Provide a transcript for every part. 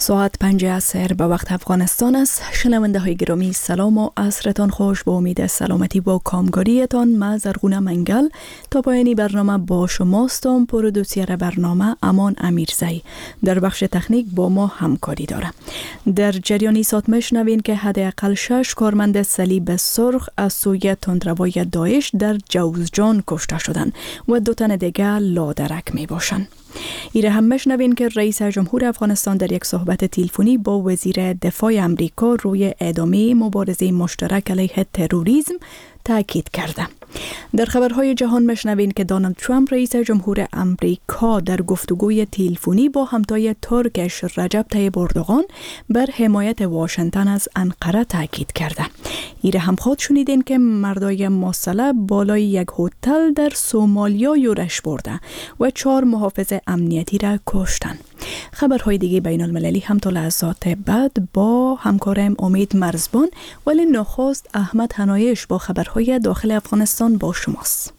ساعت 5 عصر به وقت افغانستان است. شنونده های گرامی سلام و عصرتان خوش. با امید سلامتی با کامگاریتان من زرغونه منگل تا پایانی برنامه با شماستم. پرودوسیر برنامه امان امیرزی در بخش تکنیک با ما همکاری داره. در جریانی ساعت میشنوین که حداقل 6 کارمند صلیب سرخ از سوی تندروای داعش در جوزجان کشته شدند و 2 تن دیگر لادرک می باشند. ایره هم میشنوین که رئیس جمهور افغانستان در یک صحبت تلفنی با وزیر دفاع امریکا روی ادامه مبارزه مشترک علیه تروریسم تاکید کرده. در خبرهای جهان میشنوین که دونالد ترامپ رئیس جمهور امریکا در گفتگوی تلفنی با همتای ترکش رجب طیب اردوغان بر حمایت واشنگتن از انقره تاکید کرده. ایره هم خود شنیدین که مردای مسلح بالای یک هتل در سومالیا یورش برده و 4 محافظ امنیتی را کشتن. خبرهای دیگه بین المللی هم تا لحظات بعد با همکارم امید مرزبان، ولی نخست احمد حنایش با خبرهای داخل افغانستان با شماست.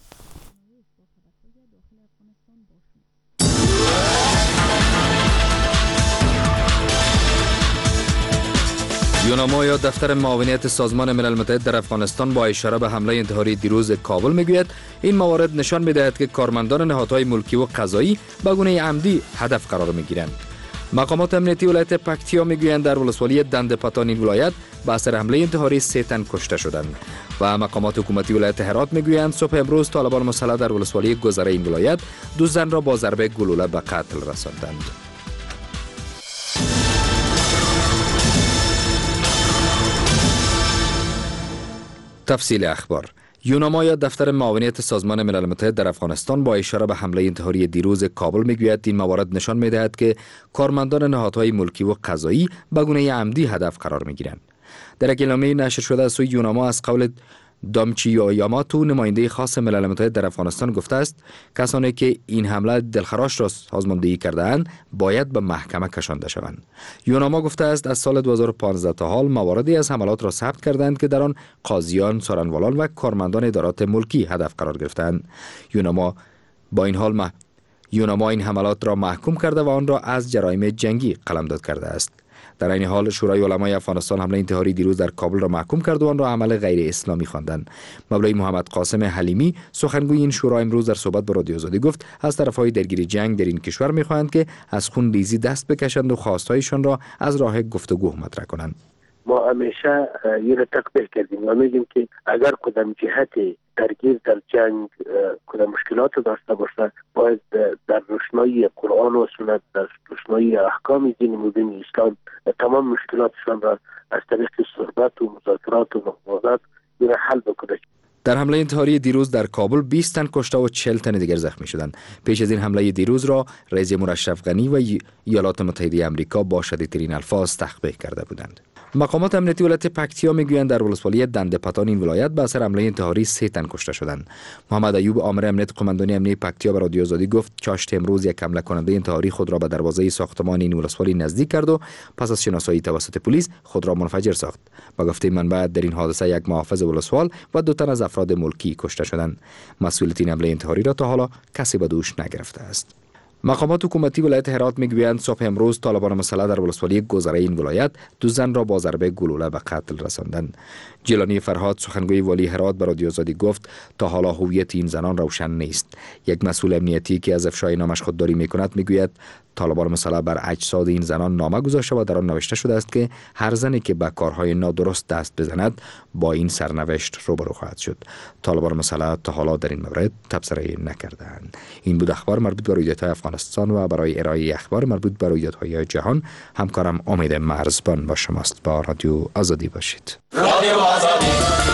یوناما یا دفتر معاونیت سازمان ملل متحد در افغانستان با اشاره به حمله انتحاری دیروز کابل میگوید این موارد نشان می‌دهد که کارمندان نهادهای ملکی و قضایی به گونه عمدی هدف قرار می‌گیرند. مقامات امنیتی ولایت پکتیا میگویند در ولسوالی دندپتان این ولایت به اثر حمله انتحاری 3 تن کشته شدند و مقامات حکومتی ولایت هرات میگویند صبح امروز طالبان مسلح در ولسوالی گذره این ولایت 2 زن را با ضربه گلوله به قتل رساندند. تفصیل اخبار. یوناما یا دفتر معاونیت سازمان ملل متحد در افغانستان با اشاره به حمله انتحاری دیروز کابل میگوید این موارد نشان میدهد که کارمندان نهادهای ملکی و قضایی به گونه عمدی هدف قرار میگیرند. در یک اعلامیه نشر شده از سوی یوناما از قول دامچیو یاماتو نماینده خاص ملل متحد در افغانستان گفته است کسانی که این حمله دلخراش را سازماندهی کرده‌اند باید به محکمه کشانده شوند. یوناما گفته است از سال 2015 تا حال مواردی از حملات را ثبت کردند که در آن قاضیان، څارنوالان و کارمندان ادارات ملکی هدف قرار گرفتند. یوناما این حملات را محکوم کرده و آن را از جرایم جنگی قلمداد کرده است. در این حال شورای علمای افغانستان حمله انتحاری دیروز در کابل را محکوم کرد و آن را عمل غیر اسلامی خواندند. مولوی محمد قاسم حلیمی سخنگوی این شورا امروز در صحبت با رادیو آزادی گفت از طرفهای درگیر جنگ در این کشور می‌خواهند که از خون ریزی دست بکشند و خواستهایشان را از راه گفتگو مطرح کنند. ما همیشه یه را تقبیح کردیم و میگیم که اگر کدام جهت درگیر در جنگ کدام مشکلات داشته باشه باید در روشنایی قرآن و سنت، در روشنایی احکام دین مبین اسلام تمام مشکلاتشان را از طریق صحبت و مذاکرات و مفاوضات حل بکنه. در حمله انتحاری دیروز در کابل 20 تن کشته و 40 تن دیگر زخمی شدند. پیش از این حمله دیروز را رئیس جمهور اشرف غنی و ایالات متحده آمریکا با شدیدترین الفاظ تقبیح کرده بودند. مقامات امنیتی ولایت پکتیا میگویند در ولسوالی دندپتان این ولایت به اثر حمله انتحاری 3 تن کشته شدند. محمد ایوب آمر امنیت قماندانی امنیتی پکتیا به رادیو آزادی گفت چاشت امروز یک حمله کننده انتحاری خود را به دروازه ساختمان این ولسوالی نزدیک کرد و پس از شناسایی توسط پلیس خود را منفجر ساخت. با گفته منبع در این حادثه یک محافظ ولسوال و 2 تن از افراد ملکی کشته شدند. مسئولیت این حمله انتحاری را تا حالا کسی به دوش نگرفته است. مقامات حکومتی ولایت هرات میگویند صبح امروز طالبان مسلح در ولسوالی گذره این ولایت 2 زن را با ضربه گلوله به قتل رساندند. جیلانی فرهاد سخنگوی والی هرات به رادیو آزادی گفت تا حالا هویت این زنان روشن نیست. یک مسئول امنیتی که از افشای نامش خودداری میکند میگوید طالبان مسلح بر اجساد این زنان نامه گذاشته و در آن نوشته شده است که هر زنی که به کارهای نادرست دست بزند با این سرنوشت روبرو خواهد شد. طالبان مسلح تا حالا در این مورد تبصره نکردند. این بود اخبار مربوط به رویدادهای افغانستان و برای ارائه اخبار مربوط به رویدادهای جهان همکارم امید مرزبان با شماست. با رادیو آزادی باشید. رادیو آزادی.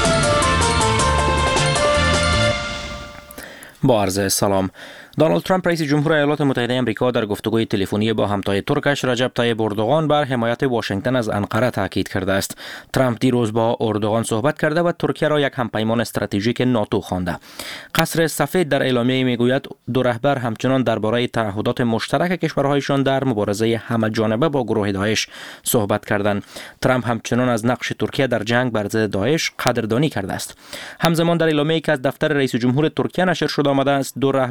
با عرض سلام. دونالد ترامپ رئیس جمهور ایالات متحده آمریکا در گفتگوی تلفنی با همتای ترکش رجب طیب اردوغان بر حمایت واشنگتن از انقره تاکید کرده است. ترامپ دیروز با اردوغان صحبت کرده و ترکیه را یک همپیمان استراتژیک ناتو خوانده. قصر سفید در اعلامیه میگوید 2 رهبر همچنان درباره تعهدات مشترک کشورهایشان در مبارزه همه‌جانبه با گروه داعش صحبت کردند. ترامپ همچنان از نقش ترکیه در جنگ بر ضد داعش قدردانی کرده است. همزمان در اعلامیه‌ای که از دفتر رئیس جمهور ترکیه نشر شده آمده است 2 رهبر تاکید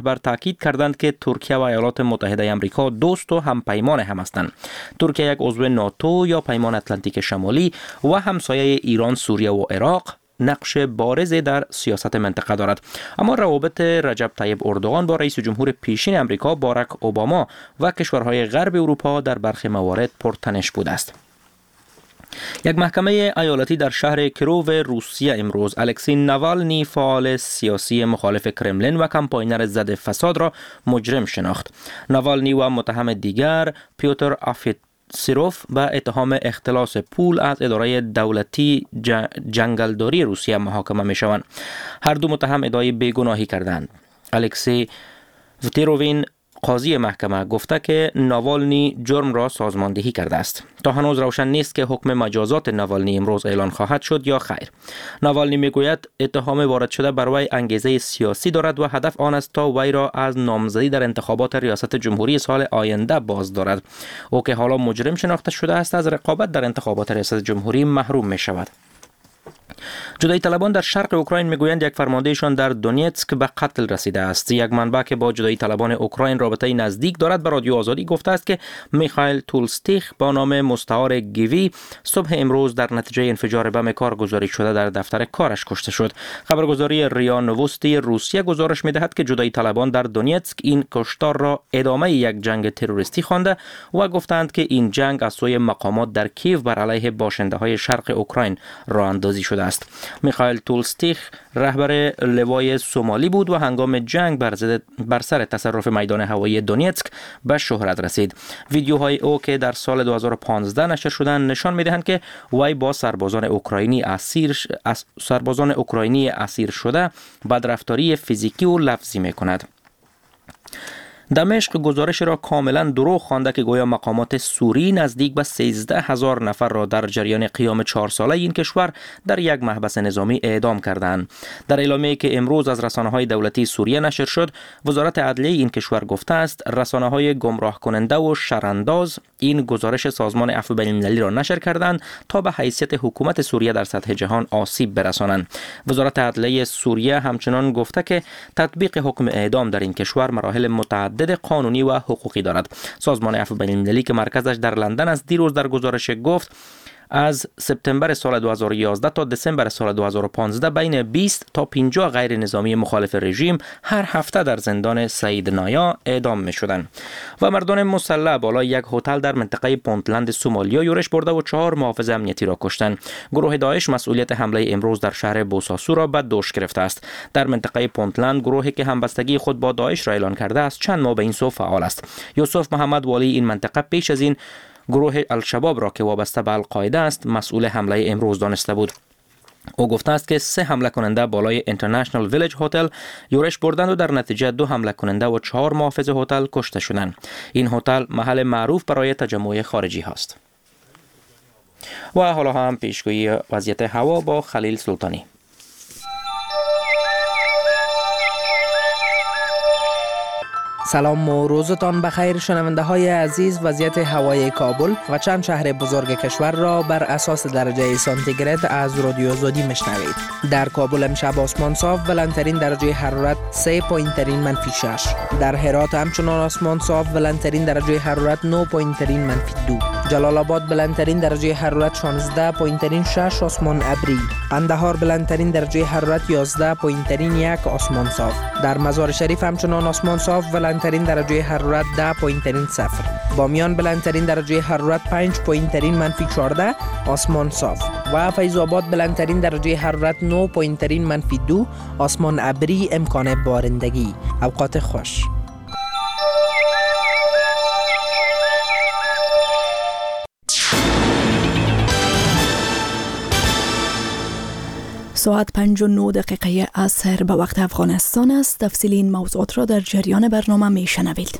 تاکید کردند که ترکیه و ایالات متحده آمریکا دوست و همپیمان هم هستند. ترکیه یک عضو ناتو یا پیمان اتلانتیک شمالی و همسایه ایران، سوریه و عراق نقش بارزی در سیاست منطقه دارد. اما روابط رجب طیب اردوغان با رئیس جمهور پیشین امریکا باراک اوباما و کشورهای غرب اروپا در برخی موارد پرتنش بوده است. یک محکمه ایالتی در شهر کروو روسیه امروز الکسی ناوالنی، فعال سیاسی مخالف کرملین و کمپاینر ضد فساد را مجرم شناخت. ناوالنی و متهم دیگر پیوتر آفیتسیروف به اتهام اختلاس پول از اداره دولتی جنگلداری روسیه محاکمه می شوند. هر دو متهم ادعای بیگناهی کردند. الکسی وتیرووین قاضی محکمه گفته که ناوالنی جرم را سازماندهی کرده است. تا هنوز روشن نیست که حکم مجازات ناوالنی امروز اعلان خواهد شد یا خیر. ناوالنی میگوید اتهام وارد شده بر وی انگیزه سیاسی دارد و هدف آن است تا وی را از نامزدی در انتخابات ریاست جمهوری سال آینده باز دارد. او که حالا مجرم شناخته شده است از رقابت در انتخابات ریاست جمهوری محروم می شود. جدایی طلبان در شرق اوکراین میگویند یک فرماندهشان در دونیتسک به قتل رسیده است. یک منبع که با جدایی طلبان اوکراین رابطه نزدیک دارد به رادیو آزادی گفته است که میخائیل تولستیخ با نام مستعار گیوی صبح امروز در نتیجه انفجار بم کارگزاری شده در دفتر کارش کشته شد. خبرگزاری ریا نووستی روسیه گزارش میدهد که جدایی طلبان در دونیتسک این کشتار را ادامه یک جنگ تروریستی خوانده و گفتند که این جنگ از سوی مقامات در کیف بر علیه باشنده‌های شرق اوکراین راه اندازی شده است. میخائیل تولستیخ رهبر لوای سومالی بود و هنگام جنگ بر سر تصرف میدان هوایی دونیتسک به شهرت رسید. ویدیوهای او که در سال 2015 نشر شدند نشان میدهند که وی با سربازان اوکراینی اسیر شده بدرفتاری فیزیکی و لفظی میکند. دمشق گزارش را کاملا دروغ خوانده که گویا مقامات سوری نزدیک به 13,000 نفر را در جریان قیام 4 ساله این کشور در یک محبس نظامی اعدام کردند. در اعلامیه‌ای که امروز از رسانه‌های دولتی سوریه نشر شد، وزارت عدلیه این کشور گفته است رسانه‌های گمراه کننده و شرانداز این گزارش سازمان عفو بین‌المللی را نشر کردند تا به حیثیت حکومت سوریه در سطح جهان آسیب برسانند. وزارت عدلیه سوریه همچنان گفته که تطبیق حکم اعدام در این کشور مراحل متعدد قانونی و حقوقی دارد. سازمان عفو بین‌المللی که مرکزش در لندن است دیروز در گزارش گفت از سپتامبر سال 2011 تا دسامبر سال 2015 بین 20 تا 50 غیر نظامی مخالف رژیم هر هفته در زندان سعید نایا اعدام می شدند. و مردان مسلح بالای یک هتل در منطقه پونتلند سومالیا یورش برده و 4 محافظ امنیتی را کشتند. گروه داعش مسئولیت حمله امروز در شهر بوساسو را به دوش گرفته است. در منطقه پونتلند گروهی که همبستگی خود با داعش را اعلان کرده است چند ماه به این سو فعال است. یوسف محمد والی این منطقه پیش از این گروه الشباب را که وابسته به القاعده است مسئول حمله امروز دانسته بود. او گفته است که 3 حمله کننده بالای اینترنشنال ویلیج هتل یورش بردند و در نتیجه 2 حمله کننده و 4 محافظ هتل کشته شدند. این هتل محل معروف برای تجمع خارجی است. و حالا هم پیشگویی وضعیت هوا با خلیل سلطانی. سلام و روزتان بخیر شنونده های عزیز. وضعیت هوای کابل و چند شهر بزرگ کشور را بر اساس درجه سانتیگراد از رادیو آزادی میشنوید. در کابل امشب آسمان صاف، بلندترین درجه حرارت 3 پایین ترین منفی 6. در هرات همچنان آسمان صاف، بلندترین درجه حرارت 9 پایین ترین منفی 2. جلال آباد بلندترین درجه حرارت 16 پایین ترین 6 آسمان ابری. قندهار بلندترین درجه حرارت 11 پایین ترین 1 آسمان صاف. در مزار شریف همچنان آسمان صاف، بلندترین درجه حرارت 10 پایین ترین 0. بامیان بلندترین درجه حرارت 5 پایین ترین منفی 14 آسمان صاف. و فیض آباد بلندترین درجه حرارت 9 پایین ترین منفی 2 آسمان ابری، امکان بارندگی. اوقات خوش. ساعت 5:09 عصر به وقت افغانستان است. تفصیل این موضوعات را در جریان برنامه می شنوید.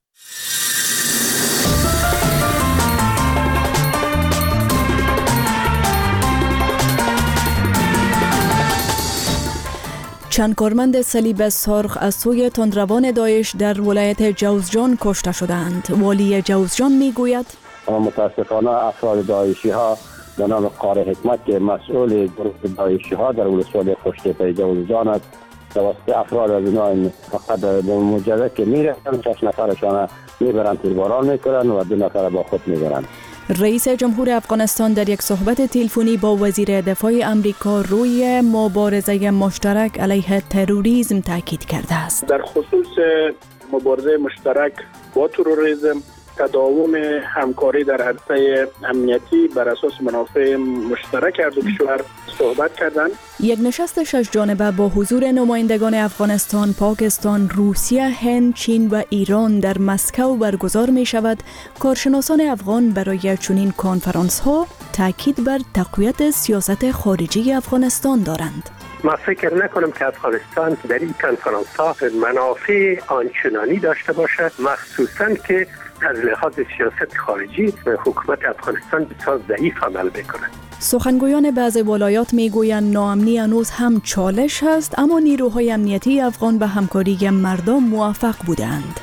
چند کارمند صلیب سرخ از سوی تندروان داعش در ولایت جوزجان کشته شدند. والی جوزجان می گوید متاسفانه افراد داعشی ها به نام قاری حکمت که مسئول گروه داعشی ها در ولسوالی خوشتیپه جوزجان است توسط افراد از اینا فقط مجرد که میرسن 6 نفرشان میبرن تیرباران میکنن و 2 نفر با خود میبرن. رئیس جمهور افغانستان در یک صحبت تلفنی با وزیر دفاع امریکا روی مبارزه مشترک علیه تروریسم تاکید کرده است. در خصوص مبارزه مشترک با تروریسم، تداوم همکاری در عرصه امنیتی بر اساس منافع مشترک هر دو کشور صحبت کردند. یک نشست 6 جانبه با حضور نمایندگان افغانستان، پاکستان، روسیه، هند، چین و ایران در مسکو برگزار می شود. کارشناسان افغان برای چنین کنفرانس ها تاکید بر تقویت سیاست خارجی افغانستان دارند. ما فکر نکنم که افغانستان در این کنفرانس ها منافع آنچنانی داشته باشد، مخصوصاً که از لحاظ سیاست خارجی حکومت افغانستان بسیار ضعیف عمل میکنه. سخنگویان بعضی ولایات میگویند ناامنی هنوز هم چالش است، اما نیروهای امنیتی افغان به همکاری مردم موفق بودند.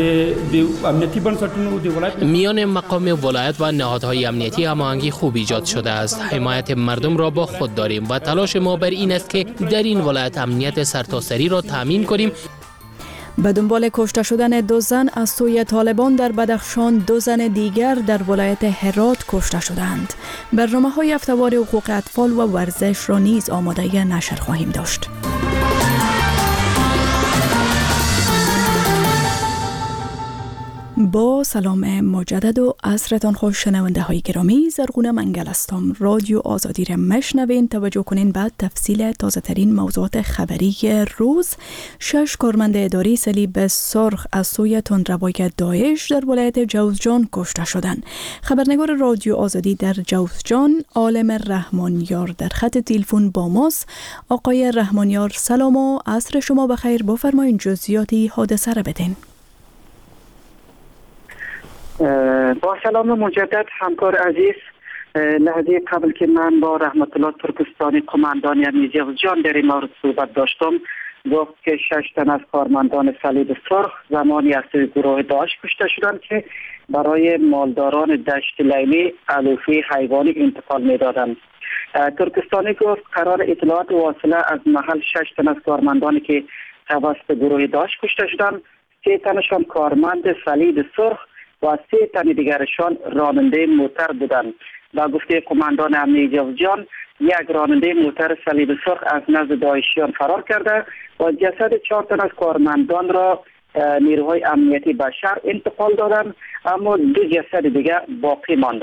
میان مقام ولایت و نهادهای امنیتی هماهنگی خوب ایجاد شده است. حمایت مردم را با خود داریم و تلاش ما بر این است که در این ولایت امنیت سرتاسری را تامین کنیم. به دنبال کشته شدن 2 زن از سوی طالبان در بدخشان، 2 زن دیگر در ولایت هرات کشته شدند. برنامه‌های هفته‌وار حقوق اطفال و ورزش را نیز آماده نشر خواهیم داشت. با سلام مجدد و عصرتان خوش شنونده های گرامی، زرغونه منگل هستم. رادیو آزادی را مشنوین. توجه کنین بعد تفصیل تازه ترین موضوعات خبری روز. 6 کارمند اداری صلیب سرخ از سوی تندروای داعش در ولایت جوزجان کشته شدند. خبرنگار رادیو آزادی در جوزجان عالم رحمانیار در خط تلفن با ماست. آقای رحمانیار سلام و عصر شما بخیر. بفرمایید جزئیاتی حادثه را بدین. با سلام مجدد همکار عزیز، لحظه قبل که من با رحمت الله ترکستانی قماندان امنیتی جوزجان در این مورد صحبت داشتم، گفت که 6 تن از کارمندان صلیب سرخ زمانی از گروه داعش کشته شدند که برای مالداران دشت لیلی علوفه حیوانی انتقال می‌دادند. ترکستانی گفت قرار اطلاعات واصله از محل 6 تن از کارمندانی که توسط گروه داعش کشته شدند، 3 تنشان کارمند صلیب سرخ و 3 تن دیگرشان راننده موتر بودند. با گفته قماندان امنیتی جوزجان، یک راننده موتر صلیب سرخ از نزد داعشیان فرار کرده و جسد 4 تن از کارمندان را نیروهای امنیتی به شهر انتقال دادند، اما 2 جسد دیگر باقی مانده.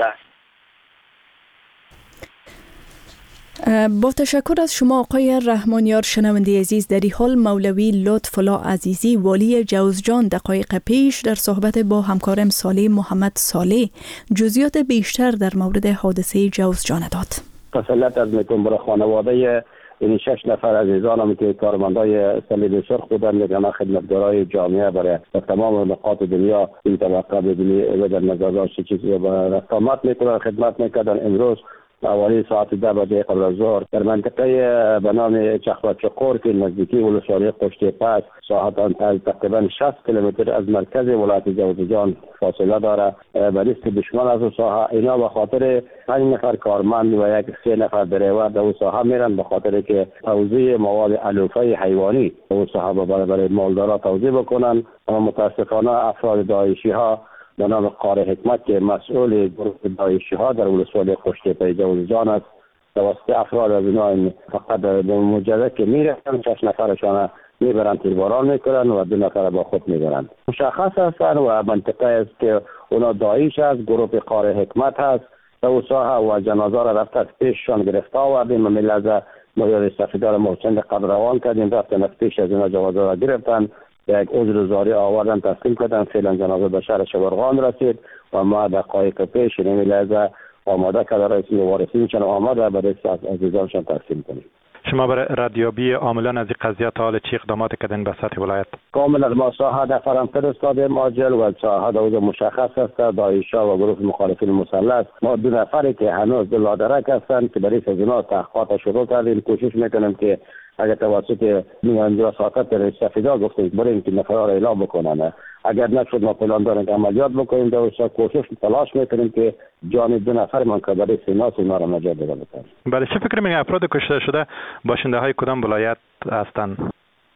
با تشکر از شما آقای رحمانیار. شنونده عزیز، در این حال مولوی لطف الله عزیزی والی جوزجان دقایق پیش در صحبت با همکارم صالح محمد صالح جزئیات بیشتر در مورد حادثه جوزجان داد. تسلیت از میکنم برای خانواده این 6 نفر عزیزانم که کارمندای صلیب سرخ بودند یا خدمتگارای جامعه برای تمام نقاط دنیا این طبقه بدونی و در نظر داشت چیزی رقامات میکنن خدمت میکردن. امروز حوالی ساعت 10 بجه قبل از ظهر در منطقه به نام چخوچقور که نزدیکی ولسوالی قشت‌پس ساحتاً تقریبا 60 کیلومتر از مرکز ولایت جوزجان فاصله داره. به لیست دشمن از ساحه اینا به خاطر 5 نفر کارمند و 3 نفر دریور در ساحه میرن، به خاطر که توزیع مواد علوفه حیوانی در ساحه برای مالدارا توزیع بکنن. اما متاسفانه افراد داعشی ها به نام قاری حکمت که مسئول گروه داعشی ها در ولسوالی قشت‌پس جوزجان است، توسط افراد از اینا فقط مجرد که میرسن 6 نفرشان میبرن تیرباران میکنن و 2 نفر با خود میبرن. مشخص هستن و منطقه است که اونا داعش است، گروه قاری حکمت هست. در ساحه و جنازه را رفت از پیششان گرفته آوردیم. ملازه مایار سفیدار محسن قبل روان کردیم، رفتن از پیش از اینا جوازه را گرفتن، یک عذر زاری آوردن تسلیم کردن. فعلا جنازه به شهر شبرغان رسید و ما دقایق پیش لحظه آماده کرده رئیس وارثین چون آماده برای عزیزانشان تسلیم کنیم. شما برای ردیابی عاملان از این قضیه تا حال چی اقدامات کردین به سطح ولایت؟ کاملا ما ساحه در فرام فرستادیم عاجل و ساحه در مشخص است. داعش‌ها و گروه مخالفین مسلح ما 2 نفری که هنوز دلادرک هستند که برای سزنا تحقیقات شروع کردیم. کوشش میکنیم که اگر توسط نماینده ساکت رئیس سفیدا گفتیم بریم که نفرا را اعلام بکنن، اگر نشد ما پلان داریم که عملیات بکنیم. در کوشش تلاش میکنیم که جان 2 نفر من که برای سیناس اونا را نجات بدیم. بله، چه فکر میگن افراد کشته شده باشنده های کدام ولایت هستند؟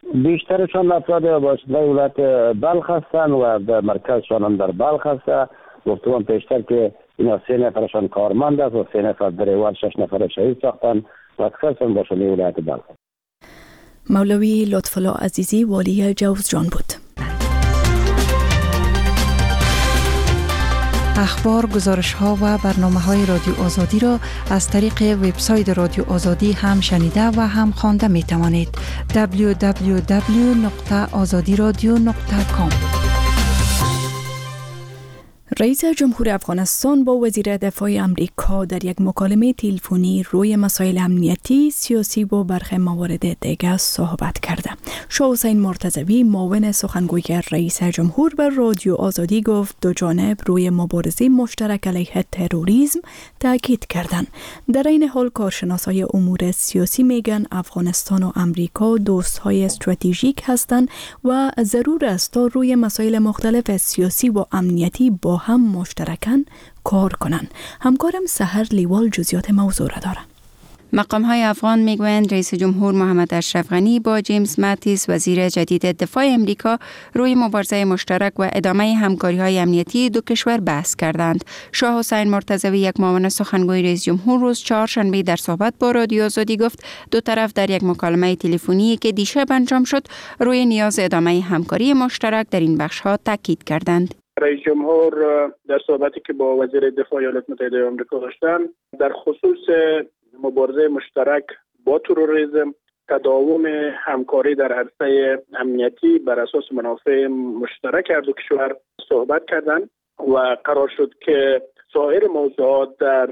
بیشترشان افراد وابسته ولایت بلخ هستند و در مرکزشان هم در بلخ است. گفتم پیشتر که اینا 3 نفرشان کارمند است و 3 نفر دریور، 6 نفر شهید ساختند و اکثرشان باشنده ولایت بلخ. مولوی لطفالله عزیزی والی جوزجان بود. اخبار، گزارش‌ها و برنامه‌های رادیو آزادی را از طریق وبسایت رادیو آزادی هم شنیده و هم خوانده می‌توانید. www.azadiradio.com. رئیس جمهور افغانستان با وزیر دفاع امریکا در یک مکالمه تلفنی روی مسائل امنیتی، سیاسی و برخی موارد دیگر صحبت کرده. شاه حسین مرتضوی معاون سخنگوی رئیس جمهور بر رادیو آزادی گفت دو جانب روی مبارزه مشترک علیه تروریسم تاکید کردند. در این حال کارشناسای امور سیاسی میگن افغانستان و امریکا دوستهای استراتژیک هستند و ضرور است تا روی مسائل مختلف سیاسی و امنیتی با هم مشترکاً کار کنند. همکارم سحر لیوال جزئیات موضوع را دارد. مقام‌های افغان میگویند رئیس جمهور محمد اشرف غنی با جیمز ماتیس وزیر جدید دفاع امریکا روی مبارزه مشترک و ادامه همکاری‌های امنیتی دو کشور بحث کردند. شاه حسین مرتضوی یک معاون سخنگوی رئیس جمهور روز چهارشنبه در صحبت با رادیو آزادی گفت دو طرف در یک مکالمه تلفنی که دیشب انجام شد روی نیاز ادامه همکاری مشترک در این بخش‌ها تاکید کردند. رئیس جمهور در صحبتی که با وزیر دفاع ایالات متحده آمریکا داشتند در خصوص مبارزه مشترک با تروریسم، تداوم همکاری در عرصه امنیتی بر اساس منافع مشترک هر دو کشور صحبت کردند و قرار شد که سایر موضوعات در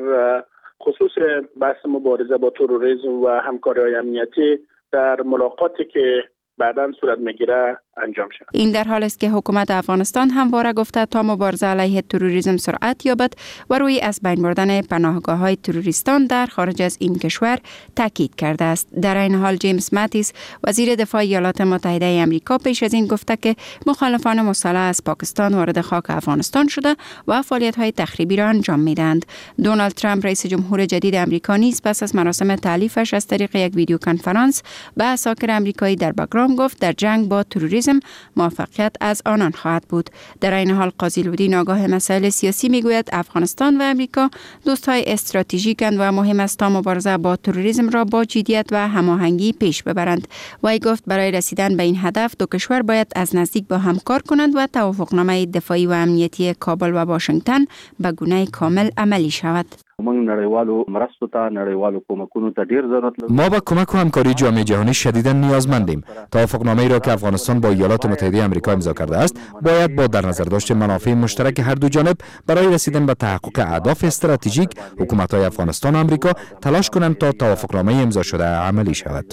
خصوص بحث مبارزه با تروریسم و همکاری‌های امنیتی در ملاقاتی که بعداً صورت میگیره انجام شد. این در حال است که حکومت افغانستان همواره گفته تا مبارزه علیه تروریسم سرعت یابد و روی از بین بردن پناهگاه‌های تروریستان در خارج از این کشور تاکید کرده است. در این حال جیمز ماتیس وزیر دفاع ایالات متحده آمریکا پیش از این گفته که مخالفان مسلح از پاکستان وارد خاک افغانستان شده و فعالیت‌های تخریبی را انجام میدهند. دونالد ترامپ رئیس جمهور جدید آمریکا نیز پس از مراسم تعلیفش از طریق یک ویدیو کنفرانس به عساکر آمریکایی در بگرام گفت در جنگ با تروریسم موفقیت از آنان خواهد بود. در این حال قاضی لودین آگاه مسائل سیاسی میگوید افغانستان و آمریکا دوستهای استراتژیکند و مهم است تا مبارزه با تروریسم را با جدیت و هماهنگی پیش ببرند. وی گفت برای رسیدن به این هدف دو کشور باید از نزدیک با هم کار کنند و توافقنامه دفاعی و امنیتی کابل و واشنگتن به گونه کامل عملی شود. ما به کمک و همکاری جامعه جهانی شدیداً نیازمندیم. توافقنامه‌ای را که افغانستان با ایالات متحده آمریکا امضا کرده است باید با در نظر داشت منافع مشترک هر دو جانب برای رسیدن به تحقق اهداف استراتژیک حکومت‌های افغانستان و آمریکا تلاش کنند تا توافقنامه امضا شده عملی شود.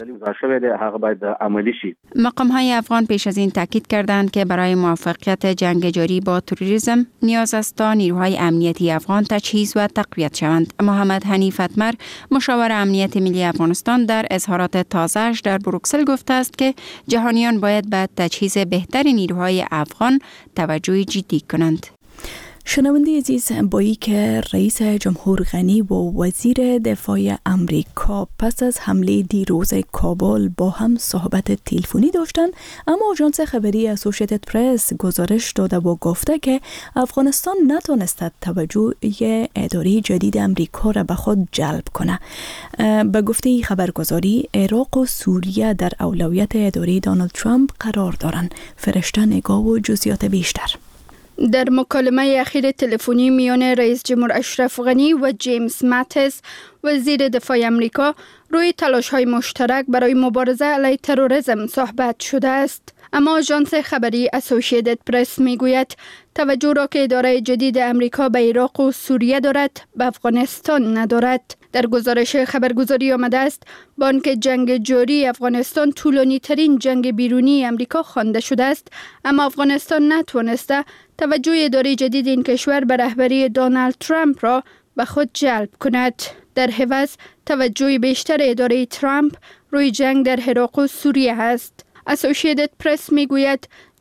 مقام‌های افغان پیش از این تاکید کردند که برای موفقیت جنگ جاری با تروریسم نیاز است تا نیروهای امنیتی افغان تجهیز و تقویت شوند. محمد حنیف اتمر مشاور امنیت ملی افغانستان در اظهارات تازه‌اش در بروکسل گفته است که جهانیان باید به تجهیز بهتر نیروهای افغان توجه جدی کنند. شنونده عزیز، با ای که رئیس جمهور غنی و وزیر دفاع امریکا پس از حمله دیروز کابل با هم صحبت تلفنی داشتند، اما آژانس خبری اسوسییتد پرس گزارش داده و گفته که افغانستان نتونسته توجه اداره جدید امریکا را به خود جلب کنه. به گفته خبرگزاری، عراق و سوریه در اولویت اداره دونالد ترامپ قرار دارند. فرشته نگاه و جزئیات بیشتر. در مکالمه اخیر تلفنی میان رئیس جمهور اشرف غنی و جیمز ماتیس وزیر دفاع آمریکا روی تلاش‌های مشترک برای مبارزه علیه تروریسم صحبت شده است. اما آژانس خبری اسوسییتد پرس میگوید توجه را که اداره جدید امریکا به عراق و سوریه دارد به افغانستان ندارد. در گزارش خبرگزاری آمده است با آنکه جنگ جاری افغانستان طولانی ترین جنگ بیرونی امریکا خوانده شده است، اما افغانستان نتوانسته توجه اداره جدید این کشور به رهبری دونالد ترامپ را به خود جلب کند. در عوض توجه بیشتر اداره ترامپ روی جنگ در عراق و سوریه است. اسوسییتد پرس میگوید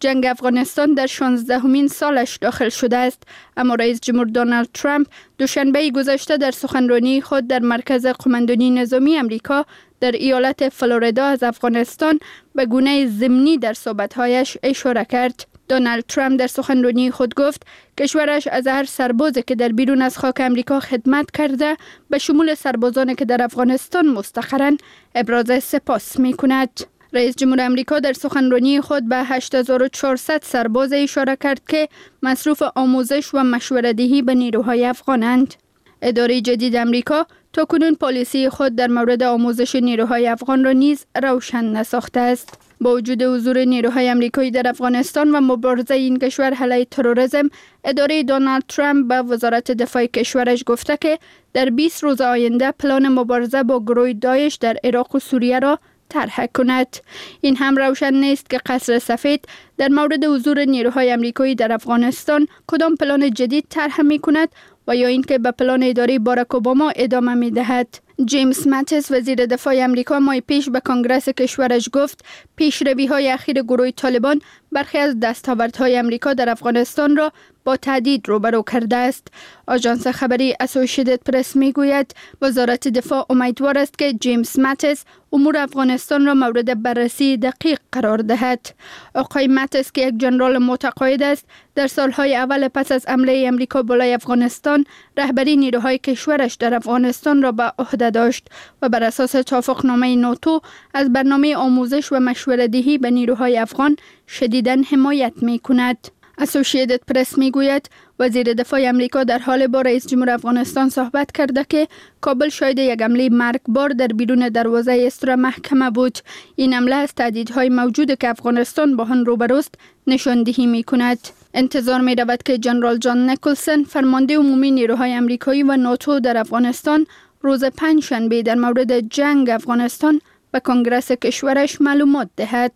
جنگ افغانستان در 16مین سالش داخل شده است، اما رئیس جمهور دونالد ترامپ دوشنبه گذشته در سخنرانی خود در مرکز قماندانی نظامی امریکا در ایالت فلوریدا از افغانستان به گونه ضمنی در صحبت‌هایش اشاره کرد. دونالد ترامپ در سخنرانی خود گفت کشورش از هر سربازی که در بیرون از خاک امریکا خدمت کرده به شمول سربازانی که در افغانستان مستقرند ابراز سپاس می‌کند. رئیس جمهور امریکا در سخنرانی خود به 8400 سرباز اشاره کرد که مصروف آموزش و مشوره‌دهی به نیروهای افغانند. اداره جدید امریکا تاکنون پالیسی خود در مورد آموزش نیروهای افغان را نیز روشن نساخته است. با وجود حضور نیروهای امریکایی در افغانستان و مبارزه این کشور علیه تروریسم، اداره دونالد ترامپ به وزارت دفاع کشورش گفته که در 20 روز آینده پلان مبارزه با گروه داعش در عراق و سوریه را طرح کند. این هم روشن نیست که قصر سفید در مورد حضور نیروهای امریکایی در افغانستان کدام پلان جدید طرح می کند و یا اینکه به پلان اداره باراک اوباما ادامه می دهد. جیمز ماتیس وزیر دفاع امریکا ماه پیش به کنگره کشورش گفت پیشروی‌های اخیر گروه طالبان برخی از دستاوردهای امریکا در افغانستان را با تهدید روبرو کرده است. آژانس خبری اسوسییتد پرس میگوید وزارت دفاع امیدوار است که جیمز ماتیس امور افغانستان را مورد بررسی دقیق قرار دهد. آقای ماتیس که یک ژنرال متقاعد است، در سالهای اول پس از حمله امریکا بالای افغانستان رهبری نیروهای کشورش در افغانستان را به عهده داشت و بر اساس توافقنامه ناتو از برنامه آموزش و مشوره‌دهی به نیروهای افغان شدیداً حمایت می‌کند. اسوسییتد پرس میگوید وزیر دفاع امریکا در حال با رئیس جمهور افغانستان صحبت کرده که کابل شاهد یک حمله مرگبار در بیرون دروازه استرا محکمه بود. این حمله از تهدیدهای موجود که افغانستان با آن روبروست نشاندهی می‌کند. انتظار می رود که جنرال جان نیکلسن فرمانده عمومی نیروهای امریکایی و ناتو در افغانستان روز پنجشنبه در مورد جنگ افغانستان به کنگره کشورش معلومات دهد.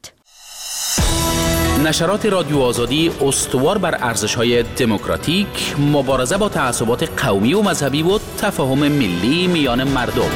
نشرات رادیو آزادی استوار بر ارزش‌های دموکراتیک، مبارزه با تعصبات قومی و مذهبی و تفاهم ملی میان مردم.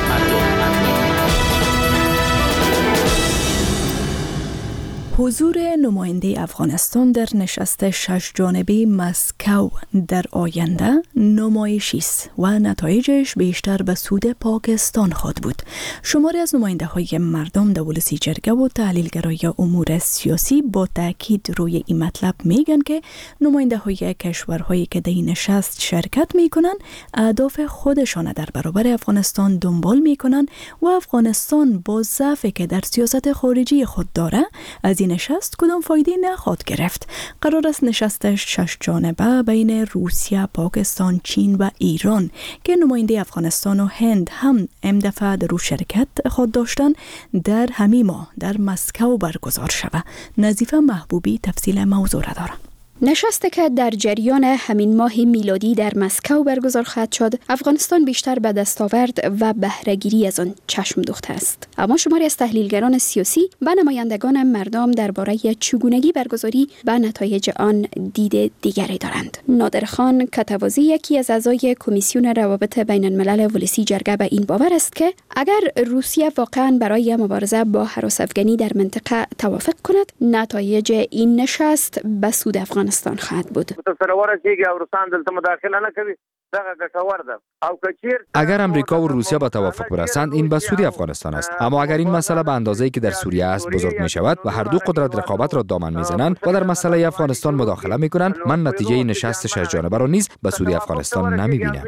حضور نماینده افغانستان در نشست 6 جانبه مسکو در آینده نمایشی است و نتایجش بیشتر به سود پاکستان خواهد بود. شماری از نماینده های مردم در ولسی جرگه و تحلیلگرای امور سیاسی با تاکید روی این مطلب میگن که نماینده های کشورهایی که در این نشست شرکت میکنن اهداف خودشان در برابر افغانستان دنبال میکنن و افغانستان با ضعفی که در سیاست خارجی خود داره از این نشست کدام فایده نخواهد گرفت. قرار است نشست 6 جانبه بین روسیه، پاکستان، چین و ایران که نماینده افغانستان و هند هم دفعه در شرکت خود داشتن در همین ماه در مسکو برگزار شود. نظیفه محبوبی تفصیل موضوع را دارد. نشستی که در جریان همین ماه میلادی در مسکو برگزار خواهد شد، افغانستان بیشتر به دستاورد و بهره‌گیری از آن چشم دوخته است. اما شماری از تحلیلگران سیاسی و نمایندگان مردم درباره چگونگی برگزاری و نتایج آن دید دیگری دارند. نادر خان کتوازی یکی از اعضای کمیسیون روابط بین الملل ولسی جرگه به این باور است که اگر روسیه واقعا برای مبارزه با هراس افغانی در منطقه توافق کند، نتایج این نشست به سود افغانستان خواهد بود. اگر امریکا و روسیه به توافق برسند این به سود افغانستان است، اما اگر این مسئله به اندازه‌ای که در سوریه است بزرگ می شود و هر دو قدرت رقابت را دامن میزنند و در مسئله افغانستان مداخله میکنند، من نتیجه نشست 6 جانبه را نیز به سود افغانستان نمیبینم.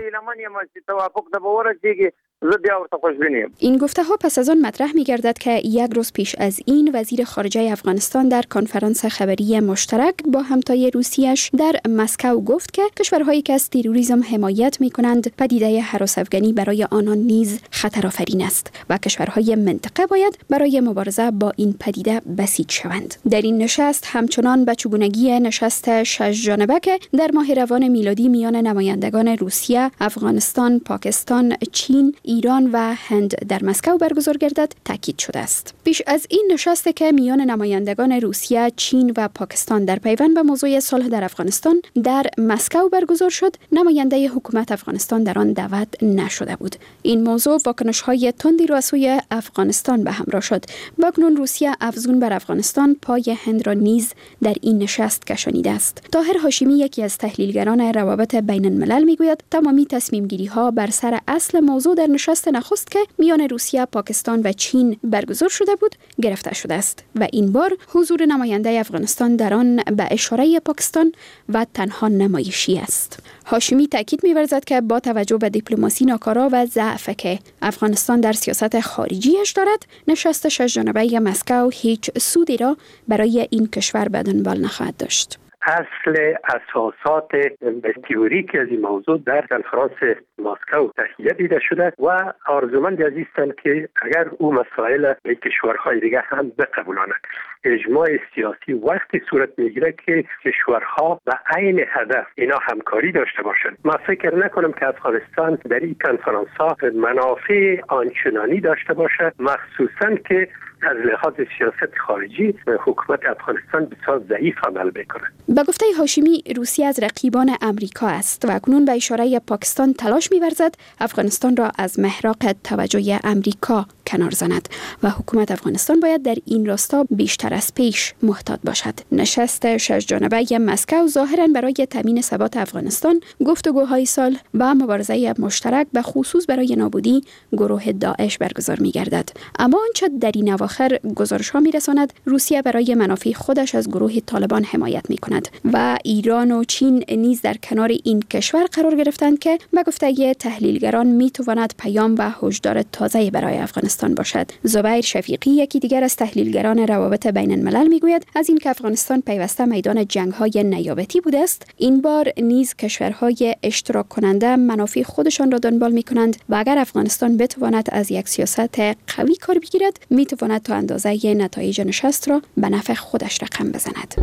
این گفته ها پس از آن مطرح می گردد که یک روز پیش از این وزیر خارجه افغانستان در کنفرانس خبری مشترک با همتای روسیه‌اش در مسکو گفت که کشورهایی که از تروریسم حمایت می کنند پدیده هراس افغانی برای آنان نیز خطرآفرین است و کشورهای منطقه باید برای مبارزه با این پدیده بسیج شوند. در این نشست همچنان به چگونگی نشست 6 جانبه که در ماه روان میلادی میان نمایندگان روسیه، افغانستان، پاکستان، چین، ایران و هند در مسکو برگزار گردد تاکید شده است. پیش از این نشستی که میان نمایندگان روسیه، چین و پاکستان در پیوند به موضوع صلح در افغانستان در مسکو برگزار شد، نماینده حکومت افغانستان در آن دعوت نشده بود. این موضوع واکنش‌های تندی را سوی افغانستان به همراه شد. واکنون روسیه افزون بر افغانستان پای هند را نیز در این نشست کشانیده است. طاهر هاشمی، یکی از تحلیلگران روابط بین الملل، میگوید تمامی تصمیم گیری ها بر سر اصل موضوع در نشست نخست که میان روسیه، پاکستان و چین برگزار شده بود گرفته شده است و این بار حضور نماینده افغانستان در آن به اشاره پاکستان و تنها نمایشی است. هاشمی تاکید می‌ورزد که با توجه به دیپلماسی ناکارا و ضعف که افغانستان در سیاست خارجیش دارد، نشست 6 جانبه مسکو هیچ سودی را برای این کشور به دنبال نخواهد داشت. اصل اساسات تئوریک از این موضوع در کنفرانس مسکو تهیه دیده شده و آرزومند عزیزند که اگر او مسائل به کشورهای دیگه هم بقبولاند. اجماع سیاسی وقتی صورت میگیره که کشورها به عین هدف اینا همکاری داشته باشند. من فکر نکنم که افغانستان در این کنفرانس ها منافع آنچنانی داشته باشه، مخصوصا که از لحاظ سیاست خارجی حکومت افغانستان بسیار ضعیف عمل میکنه. به گفته هاشمی، روسیه از رقیبان امریکا است و اکنون به اشاره پاکستان تلاش می‌ورزد افغانستان را از محراق توجه امریکا کنار زند و حکومت افغانستان باید در این راستا بیشتر از پیش محتاط باشد. نشست 6 جانبه مسکو ظاهراً برای تامین ثبات افغانستان، گفتگوهای صلح و مبارزه مشترک به خصوص برای نابودی گروه داعش برگزار می‌گردد. اما آنچه در این اواخر گزارش‌ها می‌رساند روسیه برای منافع خودش از گروه طالبان حمایت می‌کند و ایران و چین نیز در کنار این کشور قرار گرفتند که به گفته تحلیلگران می‌تواند پیام و هشدار تازه برای افغانستان باشد. زبیر شفیقی، یکی دیگر از تحلیلگران روابط بین الملل، میگوید از این که افغانستان پیوسته میدان جنگ‌های نیابتی بوده است، این بار نیز کشورهای اشتراک کننده منافع خودشان را دنبال می‌کنند و اگر افغانستان بتواند از یک سیاست قوی کار بگیرد، می‌تواند تا اندازه نتایج نشست را به نفع خودش رقم بزند.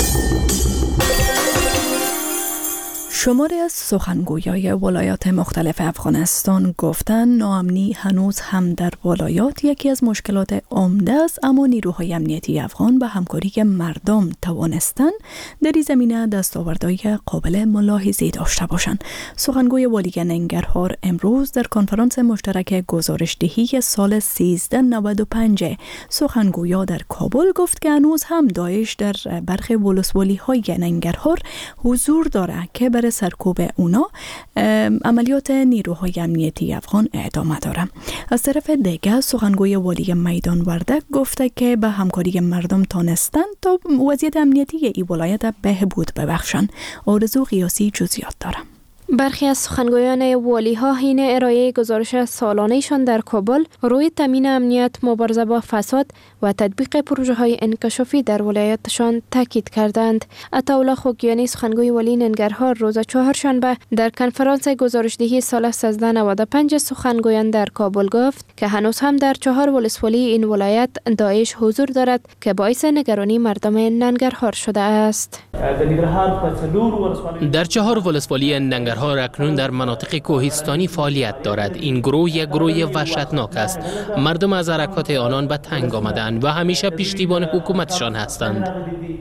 شماری از سخنگویای ولایات مختلف افغانستان گفتن ناامنی هنوز هم در ولایات یکی از مشکلات عمده است، اما نیروهای امنیتی افغان به همکاری مردم توانستند در این زمینه دستاوردهای قابل ملاحظه داشته باشند. سخنگوی والی ننگرهار امروز در کنفرانس مشترک گزارشدهی سال 1395 سخنگویا در کابل گفت که هنوز هم داعش در برخی ولسوالی‌های ننگرهار حضور دارد که برای سرکوب اونا عملیات نیروهای امنیتی افغان ادامه داره. از طرف دیگر سخنگوی والی میدان وردک گفته که به همکاری مردم تانستن تا وضعیت امنیتی ای ولایت بهبود ببخشن. آرزو قیاسی جزئیات داره. برخی از سخنگویان والی ها حین ارائه گزارش سالانه‌شان در کابل روی تامین امنیت، مبارزه با فساد و تطبیق پروژه های انکشافی در ولایتشان تاکید کردند. عطاالله خوگیانی، سخنگوی والی ننگرهار، روز چهارشنبه در کنفرانس گزارشدهی سال 1395 سخنگویان در کابل گفت که هنوز هم در 4 ولسوالی این ولایت داعش حضور دارد که باعث نگرانی مردم ننگرهار شده است. در 4 ولسوالی ننگرهار اکنون در مناطق کوهستانی فعالیت دارد. این گروه یک گروه وحشتناک است. مردم از حرکات آنان به تنگ آمدند و همیشه پشتیبان حکومتشان هستند.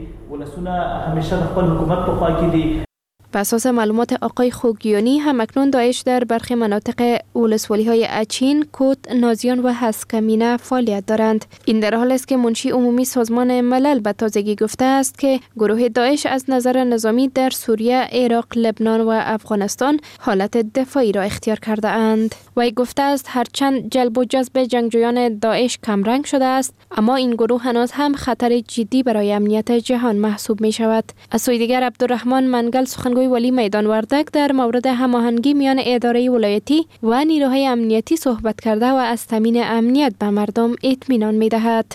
بر اساس معلومات آقای خوگیانی، همکنون داعش در برخی مناطق ولسوالی‌های اچین، کوت، نازیان و هسکمینه فعالیت دارند. این در حال است که منشی عمومی سازمان ملل به تازگی گفته است که گروه داعش از نظر نظامی در سوریه، عراق، لبنان و افغانستان حالت دفاعی را اختیار کرده اند. وی گفته است هرچند جلب و جذب جنگجویان داعش کمرنگ شده است، اما این گروه هنوز هم خطر جدی برای امنیت جهان محسوب می شود. از سوی دیگر عبدالرحمن منگل، سخنگوی والی میدان وردک، در مورد هماهنگی میان اداره ولایتی و نیروهای امنیتی صحبت کرده و از تامین امنیت به مردم اطمینان می‌دهد.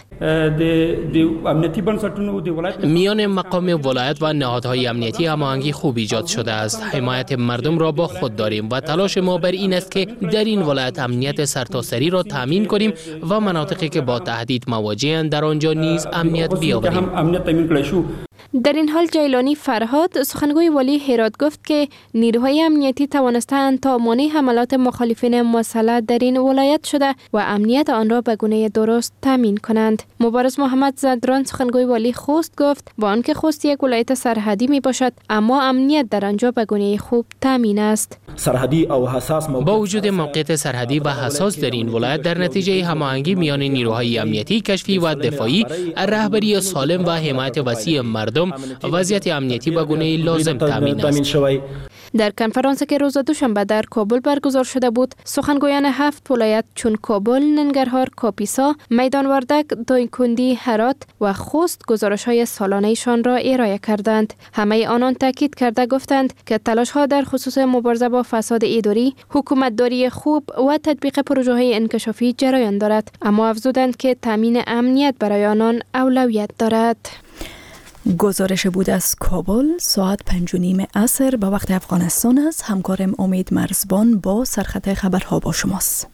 میان مقام ولایت و نهادهای امنیتی هماهنگی خوب ایجاد شده است. حمایت مردم را با خود داریم و تلاش ما بر این است که در این ولایت امنیت سرتاسری را تامین کنیم و مناطقی که با تهدید مواجه‌اند در آنجا نیز امنیت بیاوریم. در این حال جیلانی فرهاد سخنگوی والی هرات گفت که نیروهای امنیتی توانستند تا مانع حملات مخالفین مسلح در این ولایت شده و امنیت آن را به گونه درست تامین کنند. مبارز محمد زدران سخنگوی والی خوست گفت با آنکه خوست یک ولایت سرحدی می باشد اما امنیت در آنجا به گونه خوب تامین است. سرحدی او حساس با وجود موقعیت سرحدی و حساس در این ولایت در نتیجه هماهنگی میان نیروهای امنیتی، کشفی و دفاعی، رهبری سالم و حمایت وسیع مردم، وضعیت امنیتی به گونه لازم تامین است. در کنفرانسی که روز دوشنبه در کابل برگزار شده بود، سخنگویان 7 ولایت چون کابل، ننگرهار، کاپیسا، میدان وردک، دایکنډي، هرات و خوست گزارش‌های سالانه‌شان را ارائه کردند. همه آنان تاکید کرده گفتند که تلاش‌ها در خصوص مبارزه با فساد اداری، حکومتداری خوب و تطبیق پروژه‌های انکشافی جریان دارد، اما افزودند که تامین امنیت برای آنان اولویت دارد. گزارش بود از کابل ساعت 5:30 عصر به وقت افغانستان است. همکارم امید مرزبان با سرخط خبرها با شماست.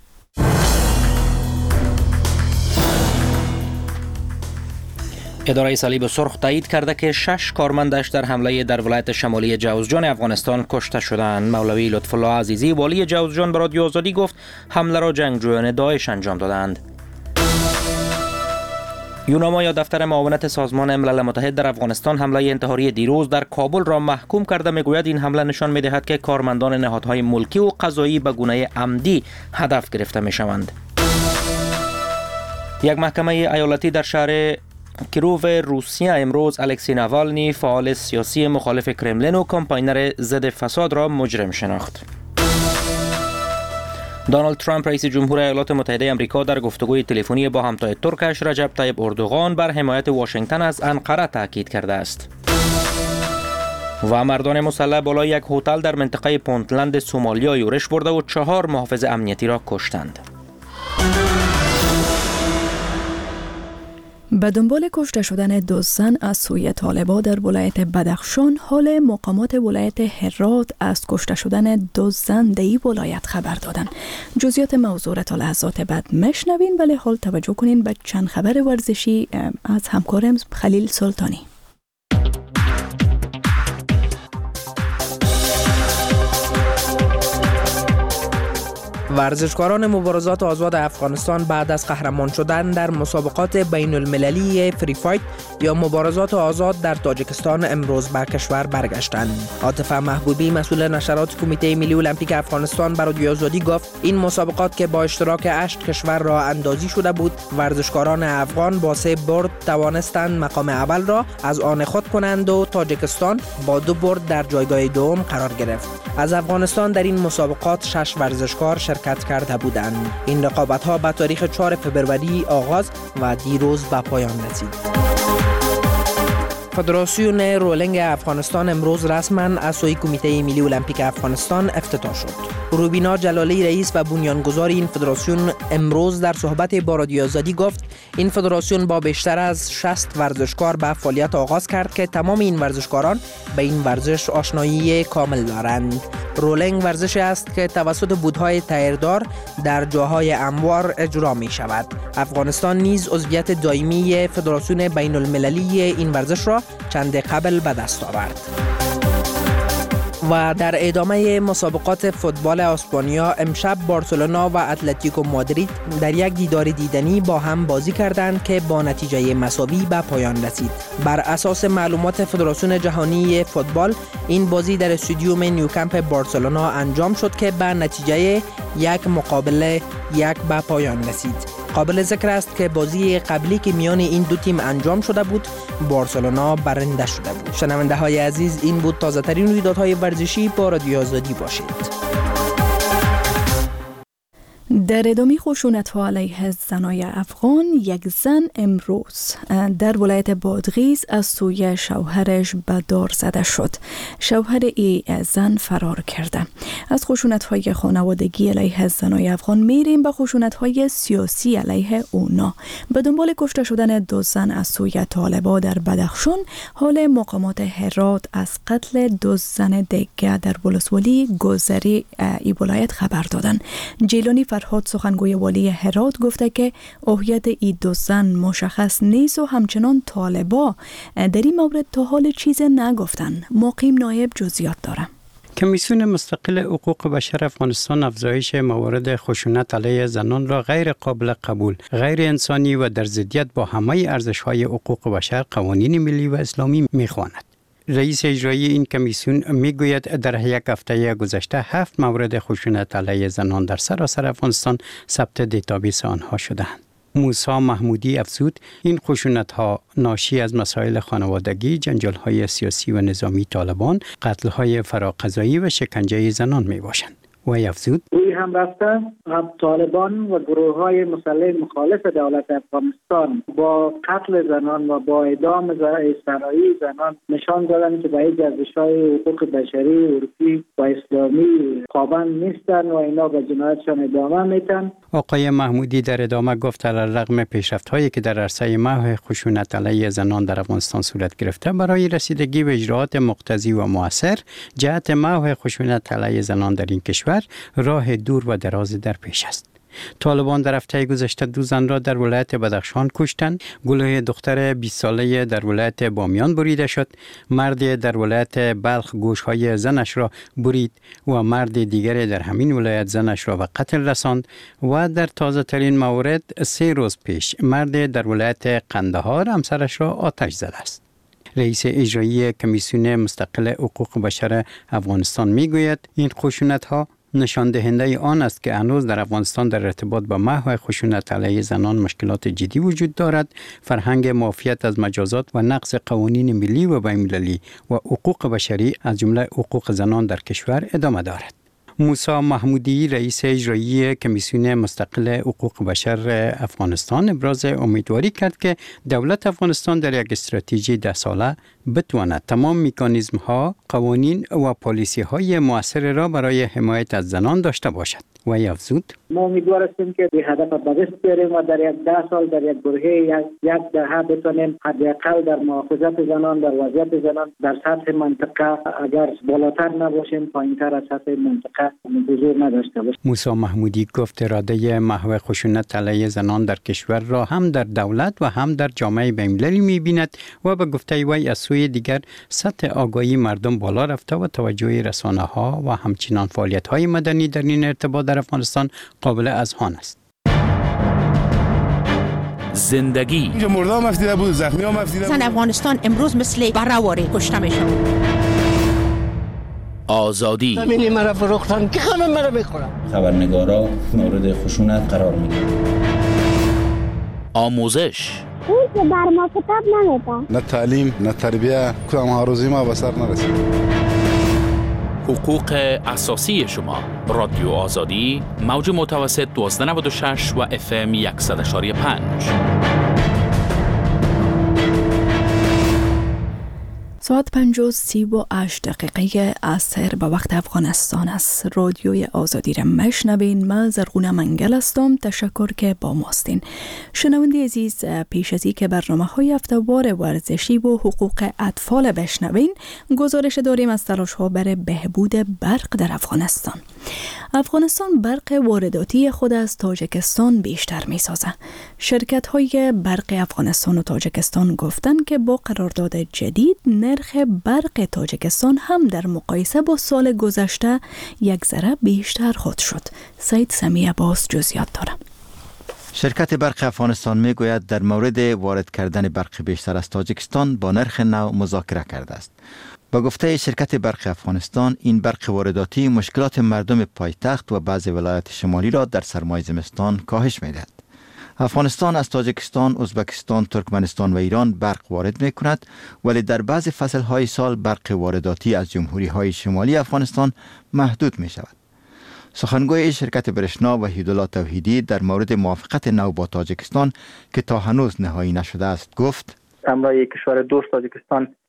اداره صلیب سرخ تایید کرده که 6 کارمندش در حمله در ولایت شمالی جوزجان افغانستان کشته شدند. مولوی لطف الله عزیزی والی جوزجان به رادیو آزادی گفت حمله را جنگجویان داعش انجام دادند. یوناما یا دفتر معاونت سازمان ملل متحد در افغانستان حمله انتحاری دیروز در کابل را محکوم کرده میگوید این حمله نشان میدهد که کارمندان نهادهای ملکی و قضایی به گونه عمدی هدف گرفته میشوند. یک محکمه ایالتی در شهر کیروو روسیه امروز الکسی ناوالنی فعال سیاسی مخالف کرملین و کمپاینر ضد فساد را مجرم شناخت. دونالد ترامپ رئیس جمهور ایالات متحده آمریکا در گفتگوی تلفنی با همتای ترکش رجب طیب اردوغان بر حمایت واشنگتن از انقره تاکید کرده است. و مردان مسلح بالای یک هتل در منطقه پونتلند سومالیا یورش برده و 4 محافظ امنیتی را کشتند. به دنبال کشته شدن 2 زن از سوی طالبان در ولایت بدخشان، حال مقامات ولایت هرات از کشته شدن 2 زن در این ولایت خبر دادند. جزئیات موضوع را تا لحظات بعد مشنوین، ولی حال توجه کنین به چند خبر ورزشی از همکارم خلیل سلطانی. ورزشکاران مبارزات آزاد افغانستان بعد از قهرمان شدن در مسابقات بین المللی فری فایت یا مبارزات آزاد در تاجیکستان امروز به کشور برگشتند. عاطفه محبوبی مسئول نشرات کمیته ملی المپیک افغانستان بر رادیو آزادی گفت این مسابقات که با اشتراک 8 کشور راه اندازی شده بود، ورزشکاران افغان با 3 برد توانستند مقام اول را از آن خود کنند و تاجیکستان با 2 برد در جایگاه دوم قرار گرفت. از افغانستان در این مسابقات 6 ورزشکار شرکت کرده بودند. این رقابت‌ها به تاریخ 4 فوریه آغاز و دیروز به پایان رسید. فدراسیون رولینگ افغانستان امروز رسما از سوی کمیته ملی المپیک افغانستان افتتاح شد. روبینا جلالی رئیس و بنیانگذار این فدراسیون امروز در صحبت با رادیو آزادی گفت این فدراسیون با بیشتر از 60 ورزشکار به فعالیت آغاز کرد که تمام این ورزشکاران به این ورزش آشنایی کامل دارند. رولینگ ورزشی است که توسط بودهای تایردار در جاهای هموار اجرا می شود. افغانستان نیز عضویت دائمی فدراسیون بین المللی این ورزش را چند قبل به دست آورد. و در ادامه مسابقات فوتبال اسپانیا امشب بارسلونا و اتلتیکو مادرید در یک دیدار دیدنی با هم بازی کردند که با نتیجه مساوی به پایان رسید. بر اساس معلومات فدراسیون جهانی فوتبال این بازی در استادیوم نیوکمپ بارسلونا انجام شد که به نتیجه 1-1 به پایان رسید. قابل ذکر است که بازی قبلی که میان این دو تیم انجام شده بود بارسلونا برنده شده بود. شنونده های عزیز، این بود تازه ترین رویدادهای ورزشی با رادیو آزادی. باشید. در ادامه خشونت‌ها علیه زنای افغان، یک زن امروز در ولایت بادغیس از سوی شوهرش به دار زده شد. شوهر ای زن فرار کرده. از خشونت‌های خانوادگی علیه زنای افغان میریم به خشونت‌های سیاسی علیه اونا. به دنبال کشته شدن 2 زن از سوی طالبان در بدخشان، حال مقامات هرات از قتل 2 زن دیگه در ولسوالی گذری ای ولایت خبر دادند. جیلانی فرهاد فرهاد سخنگوی والی هرات گفته که هویت این دو زن مشخص نیست و همچنان طالبا در این مورد تا حال چیز نگفتن. مقیم نایب جزئیات داره. کمیسیون مستقل حقوق بشر افغانستان افزایش موارد خشونت علیه زنان را غیر قابل قبول، غیر انسانی و در ضدیت با همه ارزش‌های حقوق بشر، قوانین ملی و اسلامی می‌خواند. رئیس اجرایی این کمیسیون میگوید در یک هفته گذشته 7 مورد خشونت علیه زنان در سراسر افغانستان ثبت دیتابیس آنها شدند. موسی محمودی افزود این خشونت‌ها ناشی از مسائل خانوادگی، جنجال‌های سیاسی و نظامی طالبان، قتل‌های فراقضایی و شکنجه زنان میباشند. و افزود روی هم رفته هم طالبان و گروه‌های مسلح مخالف دولت افغانستان با قتل زنان و با اعدام سرایی زنان نشان دادن که به این ارزش‌های حقوق بشری عرفی و اسلامی پابند نیستن و اینا به جنایتشان ادامه میدن. آقای محمودی در ادامه گفت علیرغم پیشرفت‌هایی که در عرصه محو خشونت علیه زنان در افغانستان صورت گرفته، برای رسیدگی به اجراءات مقتضی و مؤثر جهت محو خشونت علیه زنان در این کشور راه دور و دراز در پیش است. طالبان در هفته گذشته 2 زن را در ولایت بدخشان کشتند. گلوی دختر 20 ساله در ولایت بامیان بریده شد. مرد در ولایت بلخ گوشهای زنش را برید و مرد دیگر در همین ولایت زنش را به قتل رساند. و در تازه ترین مورد 3 روز پیش مرد در ولایت قندهار همسرش را آتش زده است. رئیس اجرایی کمیسیون مستقل حقوق بشر افغانستان میگوید این خشونت‌ها نشان دهنده آن است که هنوز در افغانستان در ارتباط با محو خشونت علیه زنان مشکلات جدی وجود دارد. فرهنگ معافیت از مجازات و نقض قوانین ملی و بین‌المللی و حقوق بشری از جمله حقوق زنان در کشور ادامه دارد. موسی محمودی رئیس اجرایی کمیسیون مستقل حقوق بشر افغانستان ابراز امیدواری کرد که دولت افغانستان در یک استراتژی 10 ساله بتواند تمام مکانیزم ها، قوانین و پالیسی های مؤثر را برای حمایت از زنان داشته باشد. و افزود ما امیدوار هستیم که به هدف به دست بیاریم و در یک 10 سال در یک برهه یک دهه بتونیم حداقل در محافظت زنان، در وضعیت زنان در سطح منطقه اگر بالاتر نباشیم پایینتر از سطح منطقه حضور نداشته باشیم. موسی محمودی گفت اراده محو خشونت علیه زنان در کشور را هم در دولت و هم در جامعه بین‌المللی می‌بیند و به گفته وی از سوی دیگر سطح آگاهی مردم بالا رفته و توجه رسانه‌ها و همچنین فعالیت‌های مدنی در این ارتباط در افغانستان قابل اذهان است. زندگی اینجا مردم مفتیده بود، زخمی ها مفتیده بود. زن افغانستان امروز مثل برهواری کشته میشن. آزادی زمینی مرا فروختن که همه مرا بخورن. خبرنگارا مورد خشونت قرار میگیرن. آموزش اون که بر ما کتاب نمیدن. نه تعلیم، نه تربیه، کدام ها روزی ما به سر نرسید. حقوق اساسی شما. رادیو آزادی، موج متوسط 1296 و FM 100.5. ساعت 5:38 عصر به وقت افغانستان است. رادیوی آزادی را مشنوین. من زرغونه منگل هستم. تشکر که با ماستین. شنونده عزیز، پیش از اینکه برنامه‌های هفته‌وار ورزشی و حقوق اطفال بشنوین، گزارش داریم از تلاش‌ها برای بهبود برق در افغانستان. افغانستان برق وارداتی خود از تاجیکستان بیشتر می‌سازد. شرکت‌های برق افغانستان و تاجیکستان گفتند که با قرارداد جدید نرخ برق تاجیکستان هم در مقایسه با سال گذشته یک ذره بیشتر خود شد. سید سمی عباس جزئیات دارد. شرکت برق افغانستان میگوید در مورد وارد کردن برق بیشتر از تاجیکستان با نرخ نو مذاکره کرده است. با گفته شرکت برق افغانستان، این برق وارداتی مشکلات مردم پایتخت و بعضی ولایات شمالی را در سرمای زمستان کاهش می‌دهد. افغانستان از تاجیکستان، ازبکستان، ترکمنستان و ایران برق وارد می کند، ولی در بعضی فصل‌های سال برق وارداتی از جمهوری‌های شمالی افغانستان محدود می شود. سخنگوی شرکت برشنا وحیدالله توحیدی در مورد موافقت نو با تاجیکستان که تا هنوز نهایی نشده است گفت: همراه کشور دوست تاجیکستان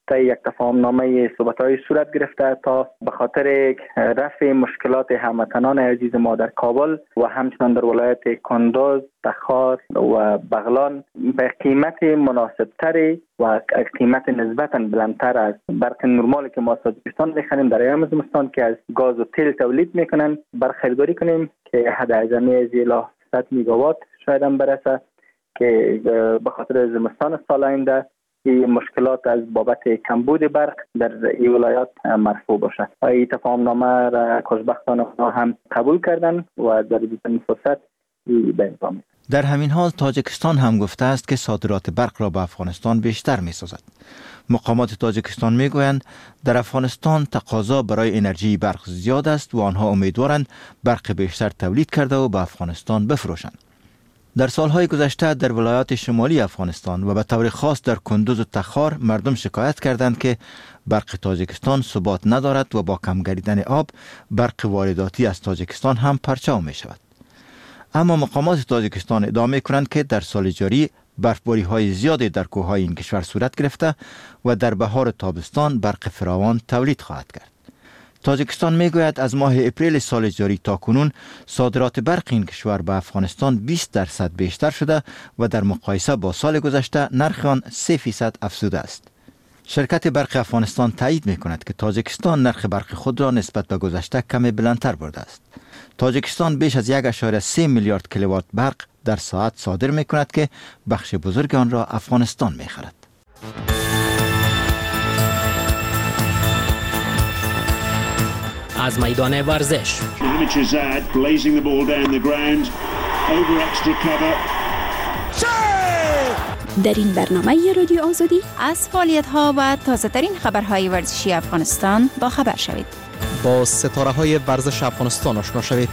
طی یک تفاهمنامه صحبت‌های صورت گرفته تا به خاطر رفع مشکلات هموطنان عزیز ما در کابل و همچنان در ولایت کندوز، تخار و بغلان به قیمت مناسبتری و قیمت نسبتاً بلندتر از برق نرمالی که ما تاجیکستان می‌خریم در ایام زمستان که از گاز و تیل تولید میکنن برق خریداری کنیم که حد اعظمی زیرا 100 میگاوات شاید هم برسه که به خاطر زمستان سال آینده این مشکلات از بابت کمبود برق در این ولایات مرفوع باشه. این تفاهمنامه را خوشبختانه هم قبول کردن و در این فرصت به امضا می‌رسد. در همین حال تاجیکستان هم گفته است که صادرات برق را به افغانستان بیشتر می‌سازد. مقامات تاجیکستان میگویند در افغانستان تقاضا برای انرژی برق زیاد است و آنها امیدوارند برق بیشتر تولید کرده و به افغانستان بفروشند. در سالهای گذشته در ولایات شمالی افغانستان و به طور خاص در کندوز و تخار مردم شکایت کردند که برق تاجیکستان ثبات ندارد و با کم گردیدن آب برق وارداتی از تاجیکستان هم پرچاو می شود. اما مقامات تاجیکستان ادعا کنند که در سال جاری برفباری های زیادی در کوههای این کشور صورت گرفته و در بهار تابستان برق فراوان تولید خواهد کرد. تاجیکستان میگوید از ماه اپریل سال جاری تا کنون صادرات برق این کشور به افغانستان 20% بیشتر شده و در مقایسه با سال گذشته نرخ آن 3% افزوده است. شرکت برق افغانستان تایید میکند که تاجیکستان نرخ برق خود را نسبت به گذشته کمی بلندتر برده است. تاجیکستان بیش از 1.3 میلیارد کیلووات برق در ساعت صادر میکند که بخش بزرگ آن را افغانستان میخرد. از میدان ورزش در این برنامه رادیو آزادی از فعالیت‌ها و تازه‌ترین خبرهای ورزشی افغانستان با خبر شوید. با ستاره‌های ورزش افغانستان آشنا شوید.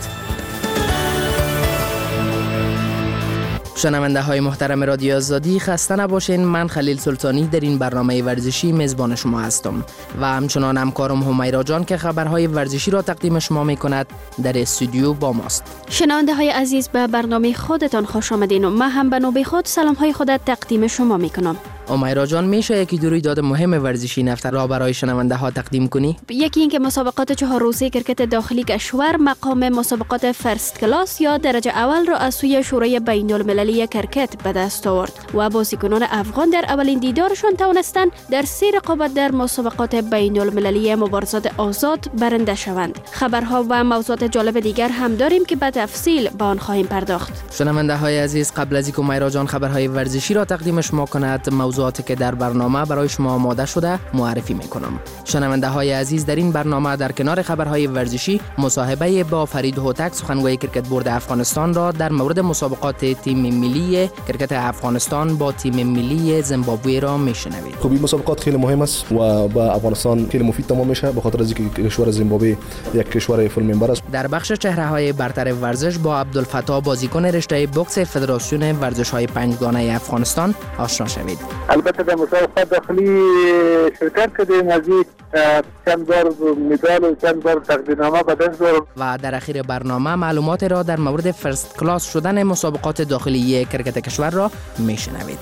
شنونده های محترم رادیو آزادی خسته نباشین. من خلیل سلطانی در این برنامه ورزشی میزبان شما هستم و همچنان همکارم همیرا جان که خبرهای ورزشی را تقدیم شما می کند در استودیو با ماست. شنونده های عزیز به برنامه خودتان خوش آمدین و من هم به نوبه خود سلام های خودت تقدیم شما می کنم. همیرا جان میشه یکی دو رویداد مهم ورزشی نفت را برای شنونده ها تقدیم کنی؟ یکی این که مسابقات 4 روزه کرکت داخلی کشور مقام مسابقات فرست کلاس یا درجه اول را از سوی شورای بین المللی کرکت به دست آورد و بازیکنان افغان در اولین دیدارشان توانستند در 3 رقابت در مسابقات بین المللی مبارزات آزاد برنده شوند. خبرها و موضوعات جالب دیگر هم داریم که به تفصیل به آن خواهیم پرداخت. شنونده های عزیز قبل از اینکه همیرا جان خبرهای ورزشی را تقدیم شما کند موضوعاتی که در برنامه برای شما آماده شده معرفی میکنم. شنونده های عزیز در این برنامه در کنار خبرهای ورزشی مصاحبه با فرید هوتک سخنگوی کرکت بورد افغانستان را در مورد مسابقات تیم ملی کرکت افغانستان با تیم ملی زیمبابوه را میشنوید. خب این مسابقات خیلی مهم است و با افغانستان خیلی مفید تمام میشه به خاطر از اینکه کشور زیمبابوه یک کشور فول ممبر است. در بخش چهره های برتر ورزش با عبدالفتاح بازیکن رشته بوکس فدراسیون ورزش های پنجگانه افغانستان آشنا شوید. البته در مسابقات داخلی شرکت کردیم، از چند بار مدال و چند بار تقدیرنامه به دست آورد. و در اخیر برنامه معلومات را در مورد فرست کلاس شدن مسابقات داخلی کرکت کشور را میشنوید.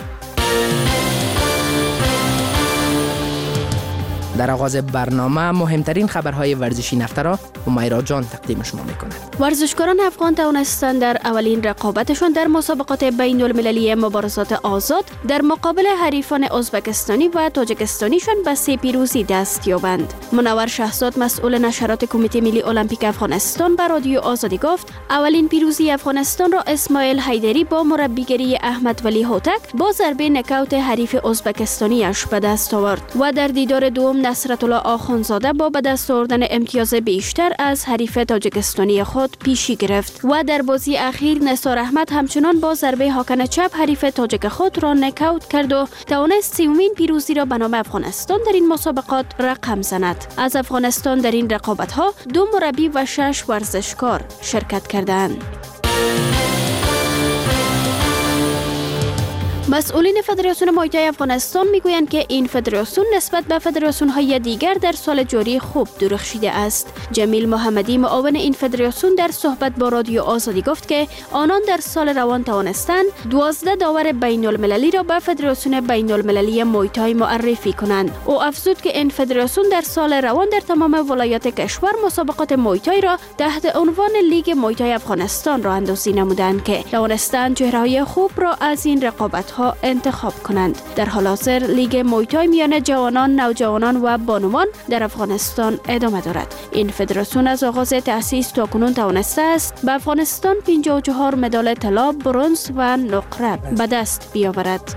در آغاز برنامه مهمترین خبرهای ورزشی نفته را همیرا جان تقدیم شما می‌کند. ورزشکاران افغان توانستند در اولین رقابتشان در مسابقات بین المللی مبارزات آزاد در مقابل حریفان ازبکستانی و تاجیکستانیشان به 3 پیروزی دست یابند. منور شهزاد مسئول نشرات کمیته ملی المپیک افغانستان به رادیو آزادی گفت اولین پیروزی افغانستان را اسماعیل حیدری با مربیگری احمد ولی هوتک با ضربه نکاوت حریف ازبکستانیش به دست آورد و در دیدار دوم نصرت الله آخونزاده با به دست آوردن امتیاز بیشتر از حریف تاجیکستانی خود پیشی گرفت و در بازی اخیر نثار احمد همچنان با ضربه هاکن چپ حریف تاجیک خود را نکاوت کرد و توانست 3مین پیروزی را به نام افغانستان در این مسابقات رقم زند. از افغانستان در این رقابت‌ها 2 مربی و 6 ورزشکار شرکت کردند. مسئولین فدراسیون موی تای افغانستان میگویند که این فدراسیون نسبت به فدراسیون‌های دیگر در سال جاری خوب درخشیده است. جمیل محمدی معاون این فدراسیون در صحبت با رادیو آزادی گفت که آنان در سال روان توانستند 12 داور بین المللی را به فدراسیون بین المللی موی تای معرفی کنند. او افزود که این فدراسیون در سال روان در تمام ولایات کشور مسابقات موی تای را تحت عنوان لیگ موی تای افغانستان راه اندازی نمودند که توانستند چهره‌های خوب را از این رقابت‌ها انتخاب کنند. در حال حاضر لیگ موی تای میان جوانان، نوجوانان و بانوان در افغانستان ادامه دارد. این فدراسیون از آغاز تأسیس تا کنون توانسته است به افغانستان 54 مدال طلا، برنز و نقره به دست بیاورد.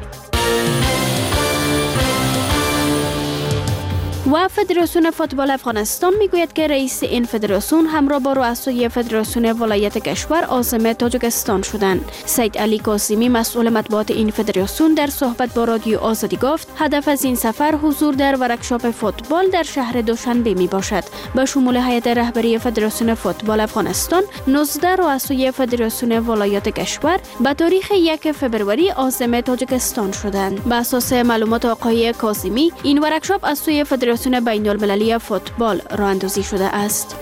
و فدراسیون فوتبال افغانستان میگوید که رئیس این فدراسیون همراه با رؤسای فدراسیون ولایت کشور عازم تاجیکستان شدند. سید علی کاظمی مسئول مطبوعات این فدراسیون در صحبت با رادیو آزادی گفت هدف از این سفر حضور در ورکشاپ فوتبال در شهر دوشنبه می باشد. به شمول هیئت رهبری فدراسیون فوتبال افغانستان 19 رؤسای فدراسیون ولایت کشور به تاریخ 1 فوریه عازم تاجیکستان شدند. به اساس معلومات آقای کاظمی این ورکشاپ از سوی فدراسیون بین المللی فوتبال راه اندازی شده است.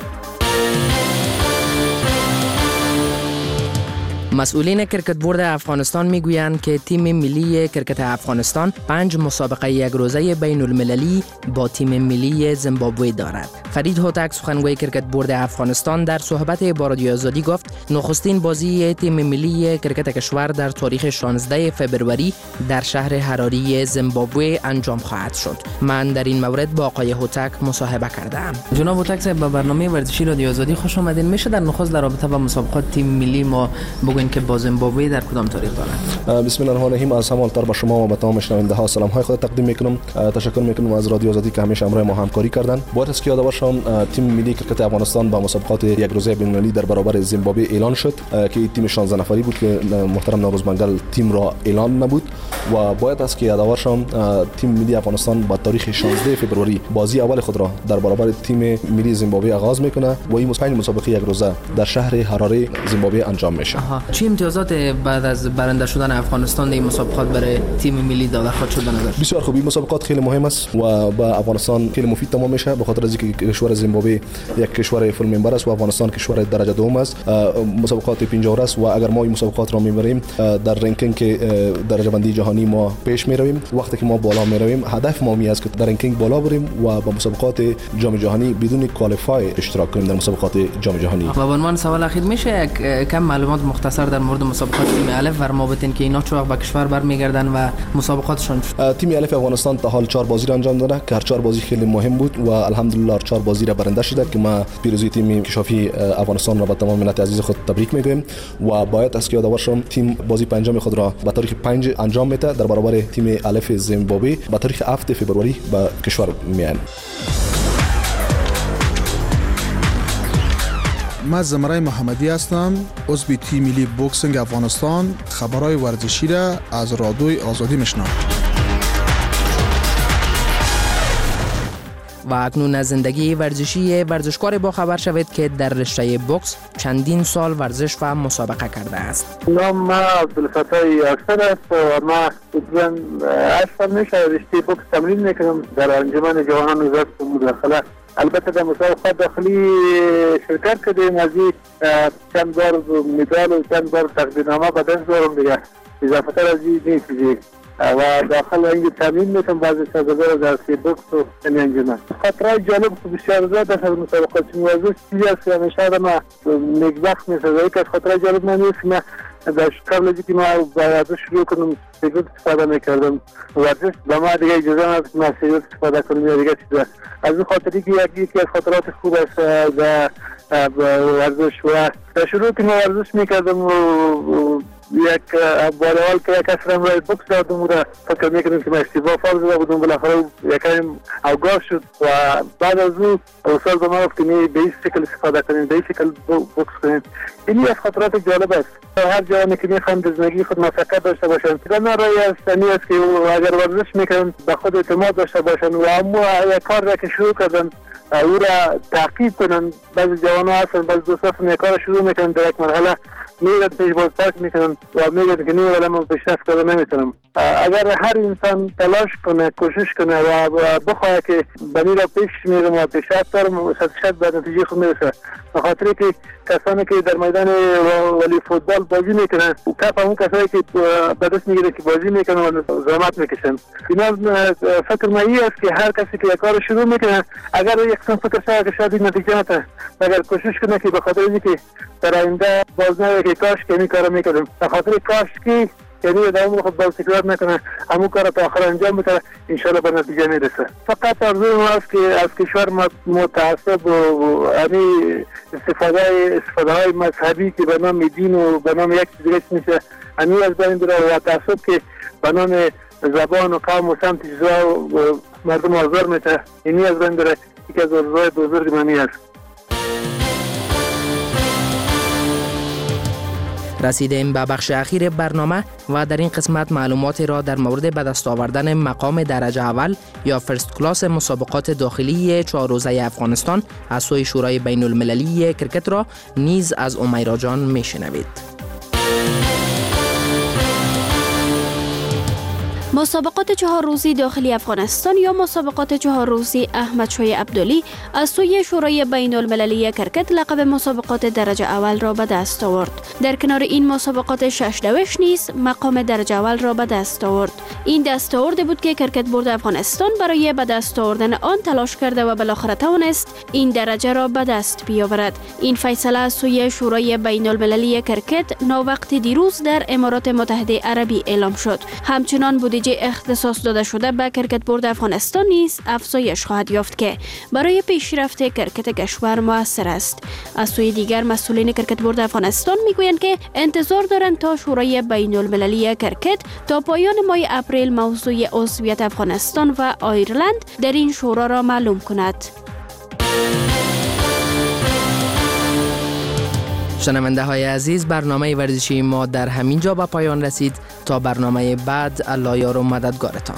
مسئولین کرکت بورد افغانستان میگویند که تیم ملی کرکت افغانستان 5 مسابقه یک روزه بین المللی با تیم ملی زیمبابوه دارد. فرید هوتک سخنگوی کرکت بورد افغانستان در صحبت با رادیو آزادی گفت نخستین بازی تیم ملی کرکت کشور در تاریخ 16 فوریه در شهر حراری زیمبابوه انجام خواهد شد. من در این مورد با آقای هوتک مصاحبه کردم. جناب هوتک صاحب، به برنامه ورزشی رادیو آزادی خوش آمدین. میشه در نخست در رابطه با مسابقات تیم ملی ما بگوین که با زیمبابوه در کدام تاریخ دارد؟ بسم الله الرحمن الرحیم. از همال تر به شما و به تمام شنونده ها سلام های خود تقدیم میکنم. تشکر میکنم از رادیو آزادی که همیشه همراه ما همکاری کردند. باید است که یاد باشم تیم ملی کرکت افغانستان با مسابقات یک روزه بین المللی در برابر زیمبابوه اعلان شد که تیم 16 نفری بود که محترم نوروز منگل تیم را اعلان نبود و باید است که یاد باشم تیم ملی افغانستان با تاریخ 16 فوریه بازی اول خود را در برابر تیم ملی زیمبابوه آغاز میکنه و این مسابقه یک روزه در شهر حراره زیمبابوه انجام میشه. چه امتیازات بعد از برنده شدن افغانستان این مسابقات برای تیم ملی داده خواهد شد به نظر؟ بسیار خوب. این مسابقات خیلی مهم است و با افغانستان خیلی مفید تمام میشه به خاطر از اینکه کشور زیمبابوه یک کشور فول ممبر است و افغانستان کشور درجه دوم است. مسابقات 50 است و اگر ما این مسابقات را میبریم در رنکینگ درجه بندی جهانی ما پیش میرویم. وقتی که ما بالا میرویم هدف ما می است که در رنکینگ بالا بریم و با مسابقات جام جهانی بدون کوالیفای اشتراک کنیم در مسابقات جام جهانی. و به عنوان سوال اخیر میشه کم معلومات مختصر در مورد مسابقات تیم الف و ما بتین که اینا چوق به کشور برمیگردن و مسابقاتشون؟ تیم الف افغانستان تا حال 4 بازی را انجام داده که هر 4 بازی خیلی مهم بود و الحمدلله هر 4 بازی را برنده شده که ما پیروزی تیم کشافی افغانستان را به تمام ملت عزیز خود تبریک میگویم و باید است که یاد باشم تیم بازی پنجم خود را به تاریخ 5 انجام میده در برابر تیم الف زیمبابوه به تاریخ 7 فوریه به کشور میان. من زمرای محمدی هستم، عضو تیم ملی بوکسینگ افغانستان. خبرهای ورزشی را از رادیوی آزادی میشنوم. و اکنون از زندگی ورزشی ورزشکار با خبر شوید که در رشته بوکس چندین سال ورزش و مسابقه کرده است. نام ما عبدالفتاح اکثر است و ما حدوداً 8 سال میشه رشته بوکس تمرین میکنم در انجمن جوانان وزارت مداخله. البته در مسابقات داخلی شرکت کردیم، از چند بار مدال و چند بار تقدیرنامه به دست دارم دیگه. اضافه تر از این نیست و داخل اینجا تمرین میکنم بعضی شاگردان در بوکس و این انجمن. خاطرات جالب بسیار زیاد است از مسابقات ورزش. چیزی است که همیشه آدم نیکبخت میسازه. یک از خاطرات جالب من نیست که در قبل از اینکه ما ورزش شروع کنم سیگارت استفاده میکردم. ورزش به ما دیگه اجازه نداد که ما سیگارت استفاده کنم یا دیگه چیزا. از این خاطری که یکی از خاطرات خوب است در ورزش و در شروع که ما ورزش میکردم و یک بار اول که یک اصرم رای بوکس دادم و فکر میکنم که ما اشتباه فرض داده بودم، بالاخره یکم اوگاه شد و بعد از اون استاد به ما گفت که به این شکل استفاده کنیم، به این شکل بوکس کنیم. این از خاطرات جالب است. هر جایی که میخوان در زندگی خود مسابقه داشته باشن، پیران رای است که اگر ورزش میکنن به خود اعتماد داشته باشن و اما یک کار را که شروع کردن او را تعقیب کنن. بعضی جوانان هستن، بعضی دوستان یک کار شروع میکنن در یک مرحله میگن پیش باز پاک میکنن و میگن که نه ولی من پیشرفت کردن نمیتونم. اگر هر انسان تلاش کنه، کوشش کنه و بخواه که بنی را پیش میرم و پیشرفت دارم، شد به نتیجه خود میرسه. به خاطر که کسانی که در میدان ولی فوتبال بازی میکنن و کپ همون کسایی که به دست میگیره که بازی میکنن و زحمت میکشن. اینا فکر مایی است که هر کسی که کار شروع میکنه اگر یک سن فکر شاید که شاید نتیجه نده، اگر کوشش کنه که به خاطر اینکه در آینده باز نه که کاش که این کارو میکردم، به خاطر کاش که یعنی در اون خود باز تکرار نکنه، همون کار تا آخر انجام بده، انشالله به نتیجه میرسه. فقط آرزوی ما است که از کشور متعصب و یعنی استفاده های مذهبی که به نام دین و به نام یک چیز دیگه میشه همین از بین بره و تعصب که به نام زبان و قوم و سمت چیزا و مردم آزار میشه، اینی از بین بره. یکی از آرزوهای بزرگ منی است. رسیدیم به بخش اخیر برنامه و در این قسمت معلوماتی را در مورد به دست آوردن مقام درجه اول یا فرست کلاس مسابقات داخلی 4 روزه افغانستان از سوی شورای بین المللی کرکت را نیز از امیرا جان میشنوید. مسابقات 4 روزی داخلی افغانستان یا مسابقات 4 روزی احمد شاه عبدلی از سوی شورای بین المللی کرکت لقب مسابقات درجه اول را به دست آورد. در کنار این مسابقات 6 دوش نیز مقام درجه اول را به دست آورد. این دستاورد بود که کرکت بورد افغانستان برای به دست آوردن آن تلاش کرده و بالاخره توانست این درجه را به دست بیاورد. این فیصله از سوی شورای بین المللی کرکت ناوقت دیروز در امارات متحده عربی اعلام شد. همچنان بودجه اختصاص داده شده به کرکت بورد افغانستان نیز افزایش خواهد یافت که برای پیشرفت کرکت کشور موثر است. از سوی دیگر مسئولین کرکت بورد افغانستان میگویند که انتظار دارند تا شورای بین المللی کرکت تا پایان ماه اپریل موضوع عضویت افغانستان و آیرلند در این شورا را معلوم کند. شنونده های عزیز، برنامه ورزشی ما در همین جا به پایان رسید. تا برنامه بعد، الله یار و مددگارتان.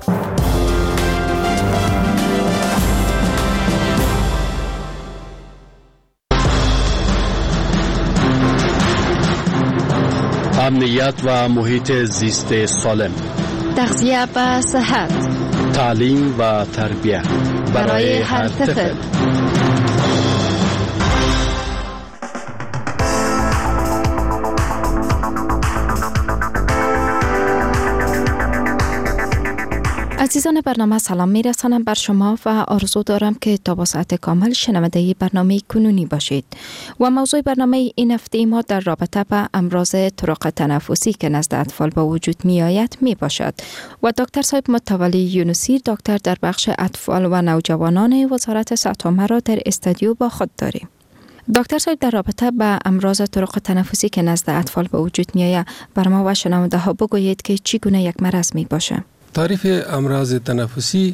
امنیت و محیط زیست سالم، تغذیه و صحت، تعلیم و تربیت برای هر طفل. عزیزان برنامه سلام میرسانم بر شما و آرزو دارم که تا با ساعت کامل شنونده برنامه کنونی باشید. و موضوع برنامه این هفته ما در رابطه با امراض طرق تنفسی که نزد اطفال به وجود می آید می باشد و دکتر صاحب متولی یونسی، دکتر در بخش اطفال و نوجوانان وزارت صحت عامه را در استودیو با خود داریم. دکتر صاحب، در رابطه با امراض طرق تنفسی که نزد اطفال به وجود می آید بر ما و شنونده ها بگویید که چگونه یک مرض می باشه؟ تعریف امراض تنفسی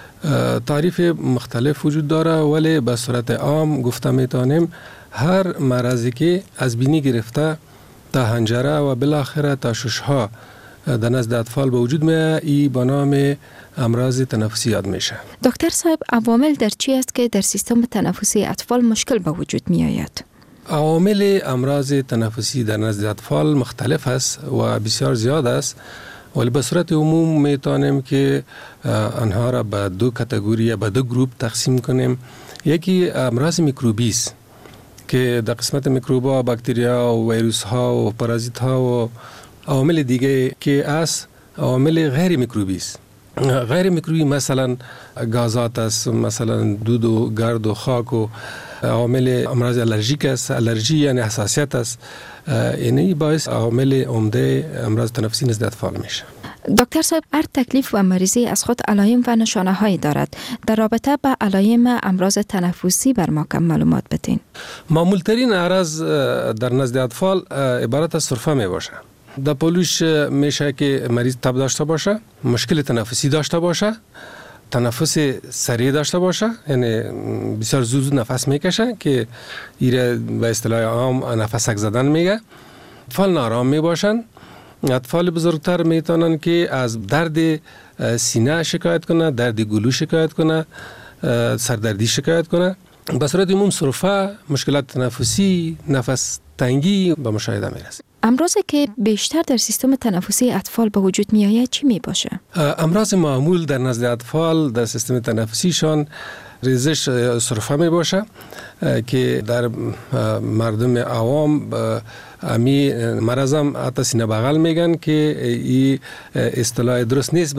تعریف مختلف وجود داره، ولی به صورت عام گفته میتونیم هر مرضی که از بینی گرفته تا حنجره و بالاخره تا ششها در نزد اطفال به وجود میاد، ای به نام امراض تنفسی یاد میشه. دکتر صاحب، عوامل در چی است که در سیستم تنفسی اطفال مشکل به وجود می آید؟ عوامل امراض تنفسی در نزد اطفال مختلف است و بسیار زیاد است، ولی به صورت عموم میتونیم که آنها را به دو کاتگوری، به دو گروپ تقسیم کنیم. یکی امراض میکروبی است که در قسمت میکروبا، باکتریا و ویروس ها و پارازیت ها و عوامل دیگه که از عوامل غیر میکروبی است. غیر میکروبی مثلا گازات است، مثلا دود و گرد و خاک و عوامل امراض الرژیک است. الرژی یعنی حساسیت است. اینی باعث عوامل عمده امراض تنفسی نزد اطفال میشه. دکتر صاحب، هر تکلیف و مریضی از خود علائم و نشانه هایی دارد. در رابطه با علائم امراض تنفسی بر ما کم معلومات بدین. معمول ترین اعراض در نزد اطفال عبارت از سرفه می باشه. در پولوش میشه که مریض تب داشته باشه، مشکل تنفسی داشته باشه، تنفس سریع داشته باشه، یعنی بسیار زود نفس میکشه که ایره به اصطلاح عام نفسک زدن میگه. اطفال نارام میباشن. اطفال بزرگتر میتونن که از درد سینه شکایت کنه، درد گلو شکایت کنه، سردردی شکایت کنه. به صورت عموم سرفه، مشکلات تنفسی، نفس تنگی به مشاهده میرسه. امراضی که بیشتر در سیستم تنفسی اطفال به وجود می آید چی می باشه؟ امراض معمول در نزد اطفال در سیستم تنفسیشان ریزش سرفه می باشه که در مردم عوام امی مرضم حتی سینه بغل میگن که این اصطلاح درست نیست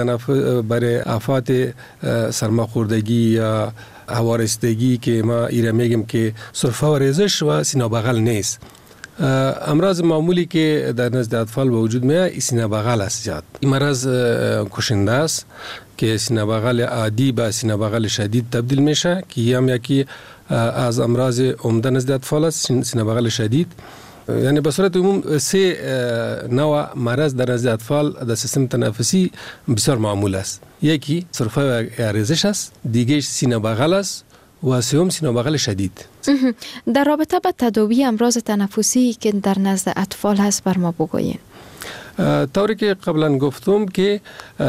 برای افات سرماخوردگی یا هوارستگی که ما ایره میگیم که سرفه و ریزش و سینه بغل نیست. امراض معمولی که در نزد اطفال به وجود میاد سینه بغل است زیاد. این مرض کشنده است که سینه بغل عادی به سینه بغل شدید تبدیل میشه که هم یکی از امراض عمده نزد اطفال است، سینه بغل شدید. یعنی به صورت عموم 3 نوع مرض در نزد اطفال در سیستم تنفسی بسیار معمول است. یکی سرفه و ریزش است، دیگه سینه بغل است و سوم سینه بغل شدید. در رابطه با تداوی امراض تنفسی که در نزد اطفال هست بر ما بگویید. طوری که قبلا گفتم که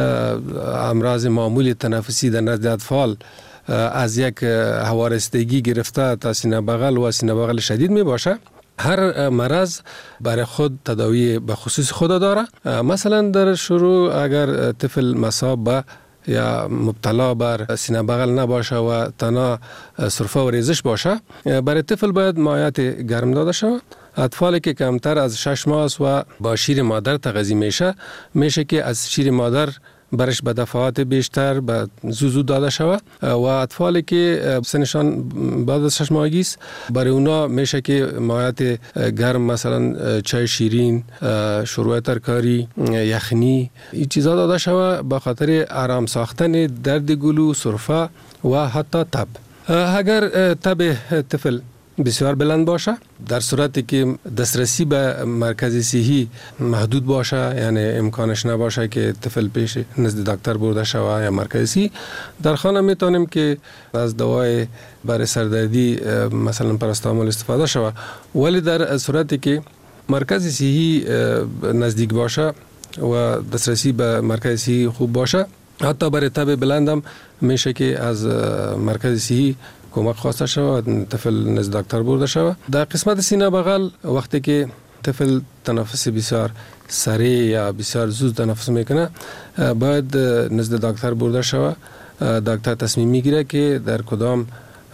امراض معمول تنفسی در نزد اطفال از یک هوارستگی گرفته تا سینه بغل و سینه بغل شدید می باشه. هر مرض برای خود تداوی به خصوص خود داره. مثلا در شروع اگر طفل مصاب به یا مبتلا بر سینه بغل نباشه و تنها سرفه و ریزش باشه، برای طفل باید مایعات گرم داده شود. اطفالی که کمتر از 6 ماه و با شیر مادر تغذیه میشه که از شیر مادر برش به دفعات بیشتر به زود داده شود و اطفالی که سنشان بعد از 6 ماهگی است برای اونا میشه که مایعات گرم مثلا چای شیرین، شوربه ترکاری، یخنی این چیزا داده شود به خاطر آرام ساختن درد گلو، سرفه و حتی تب. اگر تب طفل بسیار بلند باشه، در صورتی که دسترسی به مرکز صحی محدود باشه، یعنی امکانش نباشه که طفل پیش نزد دکتر برده شود یا مرکز صحی، در خانه میتونیم که از دوای برای سردردی مثلا پاراستامول استفاده شود. ولی در صورتی که مرکز صحی نزدیک باشه و دسترسی به مرکز صحی خوب باشه، حتی برای تب بلندم میشه که از مرکز صحی کمک خواسته شود، طفل نزد دکتر برده شود. در قسمت سینه بغل وقتی که طفل تنفس بسیار سریع یا بسیار زود تنفس میکنه، باید نزد دکتر برده شود. دکتر تصمیم میگیره که در کدام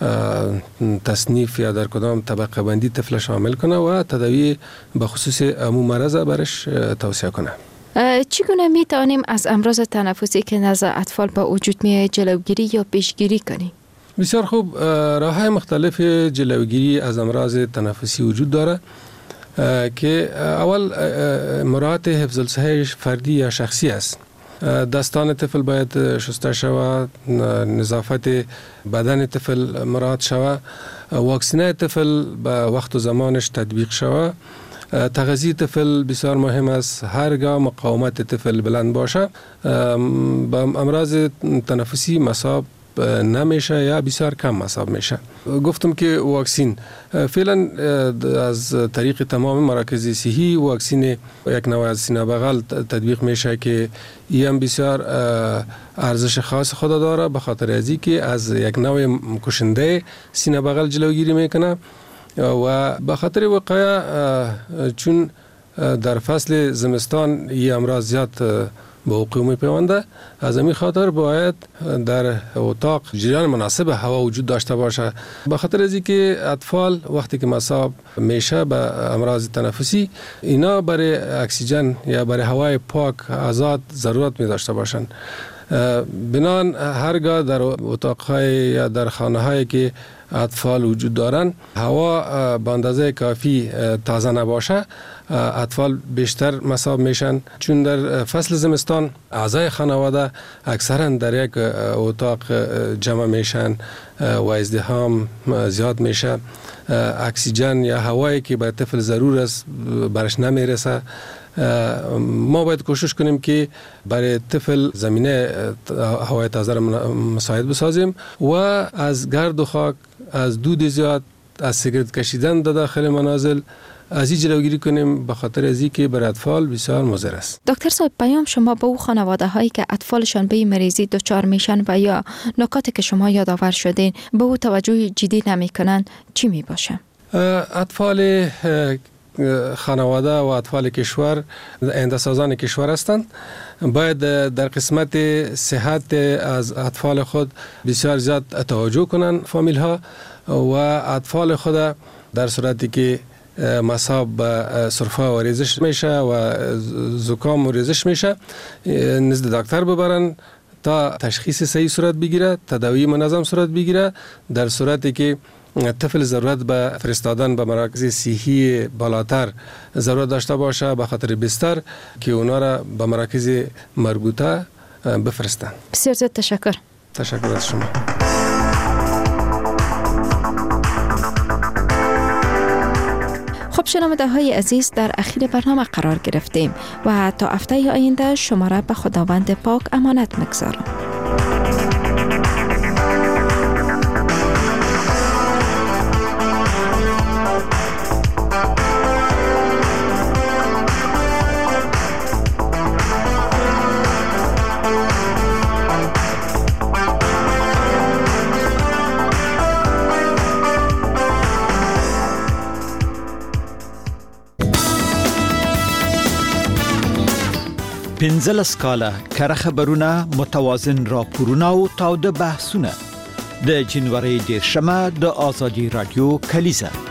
تصنیف یا در کدام طبقه بندی طفل شامل کنه و تداوی به خصوص امو مرض برش توصیه کنه. چگونه می توانیم از امراض تنفسی که نزد اطفال به وجود میاد جلوگیری یا پیشگیری کنیم؟ بسیار خوب. راه‌های مختلف جلوگیری از امراض تنفسی وجود داره که اول مراعات حفظ الصحه فردی یا شخصی است. دستان طفل باید شسته شود، نظافت بدن طفل مراعات شود، واکسینه طفل به وقت و زمانش تطبیق شود. تغذیه طفل بسیار مهم است. هرگاه مقاومت طفل بلند باشه با امراض تنفسی مصاب نمیشه یا بسیار کم مصاب میشه. گفتم که واکسین فعلا از طریق تمام مراکز صحی واکسین یک نوع از سینه بغل تطبیق میشه که این هم بسیار ارزش خاص خود داره به خاطر ازی که از یک نوع کشنده سینه بغل جلوگیری میکنه و به خاطر وقایع چون در فصل زمستان این امراض زیاد به وقوع میپیونده، از همین خاطر باید در اتاق جریان مناسب هوا وجود داشته باشه. به خاطر از اینکه اطفال وقتی که مصاب میشه به امراض تنفسی، اینا برای اکسیژن یا برای هوای پاک آزاد ضرورت می داشته باشند. بنان هرگاه در اتاق‌های یا در خانه‌هایی که اطفال وجود دارن هوا به اندازه کافی تازه نباشه، اطفال بیشتر مصاب میشن. چون در فصل زمستان اعضای خانواده اکثرا در یک اتاق جمع میشن و ازدحام زیاد میشه، اکسیژن یا هوایی که به طفل ضرور است برش نمیرسه. ما باید کوشش کنیم که برای طفل زمینه هوای تازه را مساعد بسازیم و از گرد و خاک، از دود زیاد، از سیگارت کشیدن در داخل منازل از این جلوگیری کنیم به خاطر از اینکه برای اطفال بسیار مضر است. دکتر صاحب، پیام شما به او خانواده هایی که اطفالشان به این مریضی دچار میشن و یا نکاتی که شما یادآور شدین به او توجه جدی نمیکنن چی می باشه؟ اطفال خانواده و اطفال کشور آینده‌سازان کشور هستند. باید در قسمت صحت از اطفال خود بسیار زیاد توجه کنند فامیل ها و اطفال خود در صورتی که مصاب به سرفه و ریزش میشه و زکام و ریزش میشه نزد دکتر ببرن تا تشخیص صحیح صورت بگیره، تداوی منظم صورت بگیره. در صورتی که طفل ضرورت به فرستادن به مراکز صحی بالاتر ضرورت داشته باشه به خاطر بستر که اونا را به مراکز مربوطه بفرستن. بسیار زیاد تشکر. تشکر از شما. خب شنونده های عزیز، در اخیر برنامه قرار گرفتیم و تا هفته آینده شما را به خداوند پاک امانت می‌گذارم. پنځل اسکاله کره خبرونه، متوازن راپورونه او تاوده بحثونه د جنوري 10 د آزادي رادیو کلیزه.